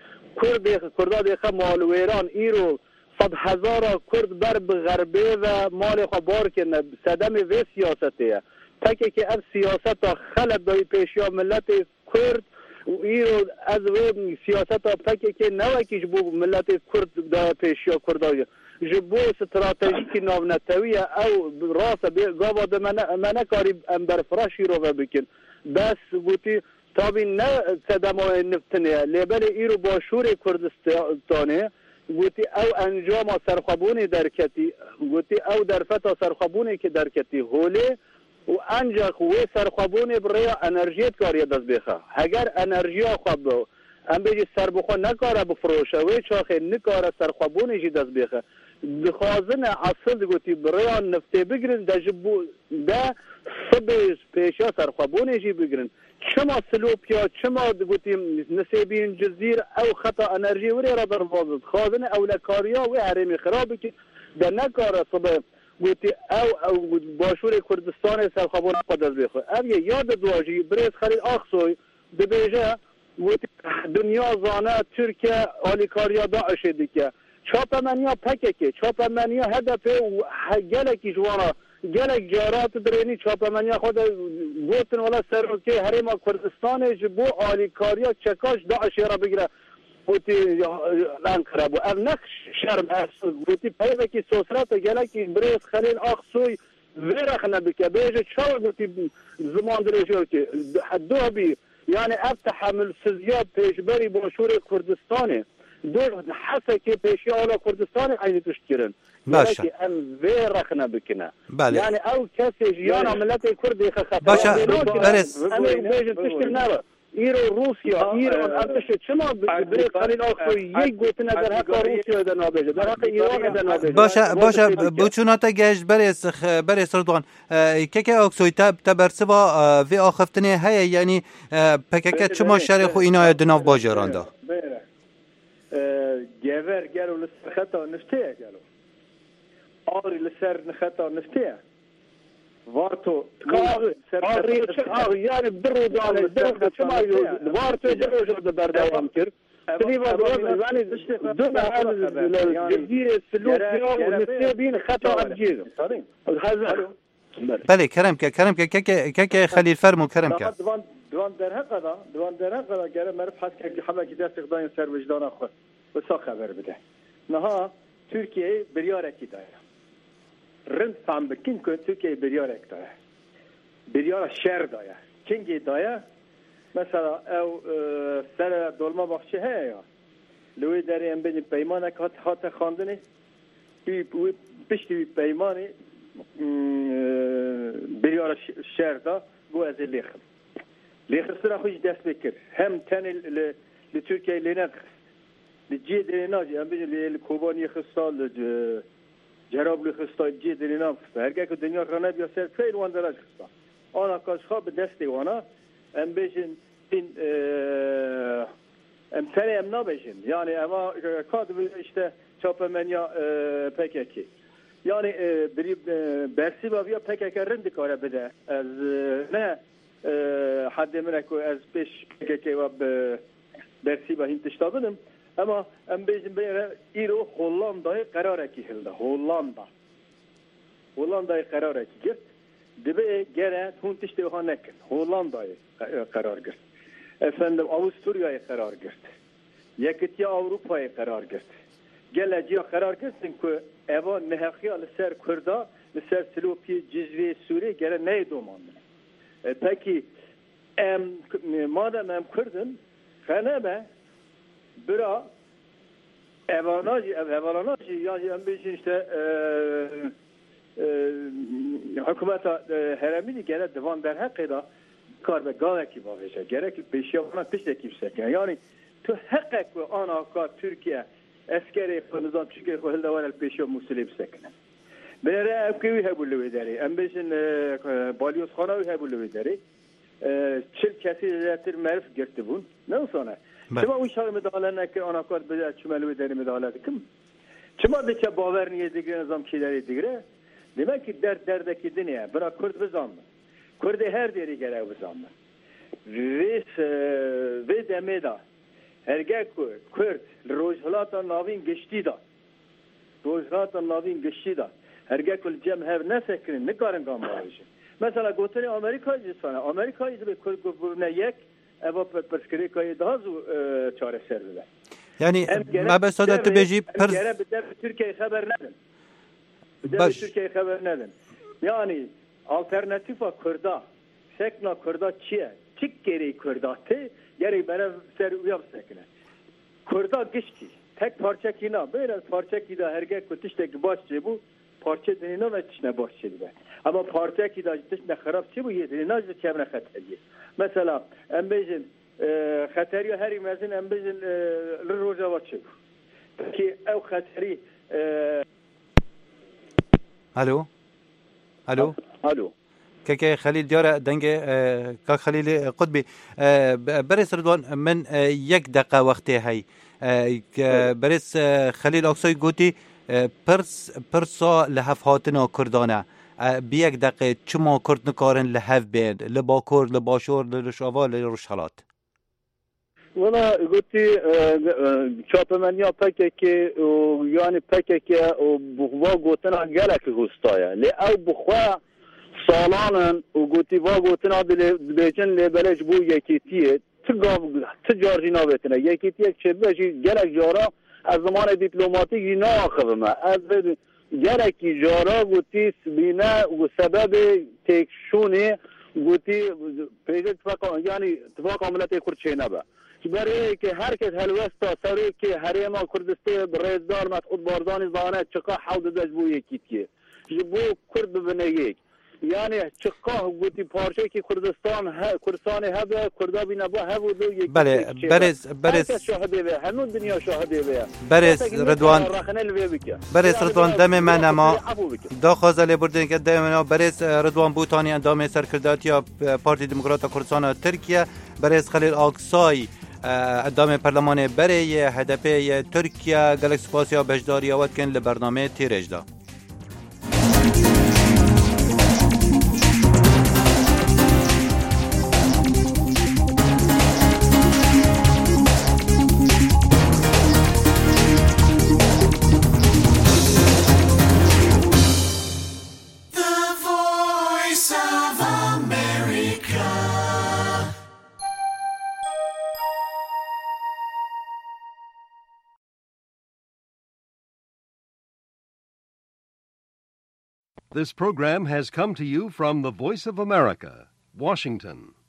کرداد خ مالویران ایرو 100,000 کرد بر غربه و مال خبار کنه صدم وی سیاسته تاکه که از سیاست خلط دای پیشیا ملت کرد و ایرو از وی سیاست تاکه که نوکیش بو ملت کرد دای پیشیا کردای جبو استراتژیکی ناونتویه او راست گاوا ده من کاری امبر فراشی رو بکن بس گوتی تابی نه صدمای نفتنه لیبل ایرو با شور کردستانه گوتی او انجام سرخوابونی درکتی گوتی او درفت سرخوابونی که درکتی هوله و انجا خوی سرخوابونی برای انرژیت کاری دست بخواه اگر انرژی خواب ام بجی سر بخواه نکاره بفروشه وی چاخه نکاره سرخوابونی جی دست بخواه بخوازن اصل گوتی برای نفته بگرن ده جبو ده صبح پیشا سرخوابونی جی بگرن چما سلوپیا چما گوتی نسیبین جزیر او خطا انرژی وری را در وازد خوازن اولکاریا و حرمی خرابی که ده نکاره صبح گوتی او باشور کردستان سرخوابون قدر بخواه او یاد دواجی بریز خلیل آخصوی دبیجه گوتی دنیا زانه ترکیه آلیکاریا داعش دیگه چاپمنیا پککه چاپمنیا هدف گلکی جوانا گلک جارات درینی چاپمنیا خود گوتن ولا سرکه حریم کردستان جبو آلیکاریا چکاش داعش را بگیره بوتی لانکره بو او نقش شرم هست بوتی پیوه که سوسرات گلکی بریز خلیل آخصوی ویرخ نبکه بیجه چاو بوتی زمان درجه که دو بی یعنی اب تحمل سزیاب پیشبری باشور کردستانه دو حسه که پیشی آلا کردستانه عیدی تشکرن باشه که ام ویرخ نبکنه بله یعنی او کسی جیان عملت کردی خطر باشه برس اما بیجه تشکر نبا ایرو روسیا ایران ارتش چما برای خلیل آخوی یک گوته در حق روسیا در نابجه در حق ایران در نابجه باشه بچوناتا گشت برس رضوان که اکسوی تبرسوا وی آخفتنه هیا یعنی پککه چما شرخ و اینا دناف باجران دا گیور گلو لسر خطا نفته گلو آری لسر نخطا نفته وارتو يعني برو دال درو چما وارتو درو جد بردوام کرد تنيبا يعني دون الجزيرة السلوك يوم ونسيبين خطأ أبجيزه بله کرم که خلیل فرمو کرم که دوان در حق گره مرف حس که همه که دست اقدام سر وجدان خود بسا خبر بده نها ترکیه بریارکی داره رند فهم بکن که ترکیه بریارک داره بریار شهر داره کنگی داره مثلا او سر دولما بخشه هیا لوی داره ام بین پیمانه که هات خواندنی پشتی پیمانی بریار شهر دا گو از لیخر سر خوش دست بکر هم تنی لترکیه لینخ لجی دریناجی هم بین لکوبانی خستا جراب لخستا جی درینام خستا هرگاه که دنیا خانه بیا سر فیل وان دراج خستا آنا کاشخا به دستی وانا هم بیشن این ام تنی ام نابیشن یعنی اما کاد işte چاپمنیا PKK yani برسی با بیا PKK رند کاره بده از نه حد منه که از پیش PKK و برسی با هین تشتابنم اما ام بیشن بیره ایرو هولندای قراره کی هلده هولندای قراره کی گرد دبی گره هون تشتی ها نکن هولندای قرار گرد efendim Avusturya'ya karar girdi. Yekitiya Avrupa'ya karar girdi. Geleceğe karar girsin ki eva nehakiya ser Kurda, ser Silopi, Cizve, Suriye gele neydi o mandı? Peki madem Kurdun, kaneme bira evalanajı yani bir işte hükümete heremini gele devam der hakkında کار به گاوه کی باشه گره که پیشیابان پیش کی بسکن یعنی تو حقق و آن کار ترکیه اسکری نظام ترکیه خو هلدا ولا پیشیاب مسلی بسکنه بره کوی هبولوی داری ام بشن بالیوس خانوی هبولوی داری چل کسی زیاتر معرف گرفته بون نه سونه چما اون شار مداله نکر آن کار بده چملوی داری مداله کم چما به چه باور نیه دیگه نظام کی داری دیگه demek ki derdeki dünya bırak Kürt bizam Kürdi her deri gerek bizam ve demeda hergek Kürt rojhalata navin geçti da hergek kul cem hev ne fikrin ne karın gambarışı mesela goteri Amerika'yı sana Amerika'yı bir Kürt grubuna yek eva perskirikayı daha çare serdiler yani ما به سادت بيجي Türkiye haber nedin Türkiye haber nedin yani alternatifa Kürda sekna Kürda çiye çik geri Kürdatı geri bana ser uyap sekne Kürda geçti tek parça kina böyle parça kida hergek kutişteki başçı bu parça denine ve içine başçı be ama parça kida içine harapçı bu yedine ne çevre hatırı mesela embejin خطری هری مزین امبزن لروجا وچه که او خطری الو که خلیل دیاره دنگ که خلیل قطبی برس رضوان من یک دقیقه وقتی هی برس خلیل اکسای گوتی پرسا لحف هاتنا کردانه بیک دقیقه چما کرد نکارن لحف بین لباکور لباشور لرشاوا لرشالات Valla guti çapemenya PKK yani PKK buhva gotena gelek hustaya le ev buhva salanın guti va gotena dibecin le belej bu yekitiye ticarcina betine yekitiye çebeji gelek jara az zaman diplomatik yine akıbıma az gelek jara guti bina ve sebebi tekşuni guti peydet yani tifak ameliyatı kurçeyne be برای که هر کس هلوستا سری که هریما کردسته رزدار مسعود باردانی زانه چقا حود دجبو یکیتیه جبو کرد ببینه یک یعنی چقا گوتی پارچه که کردستان هبه کردا بینه با هبو دو یک بله برز شاهده به همون دنیا شاهده به برز رضوان دم من اما دا خوازه بردن که دم من برز رضوان بوتانی اندام سرکرداتی پارتی دموکرات کردستان ترکیه برز خلیل آکسای ادام پارلمان برای هدف ترکیه گلکس پاسیا بجداری آورد کن لبرنامه تیرجدا This program has come to you from the Voice of America, Washington.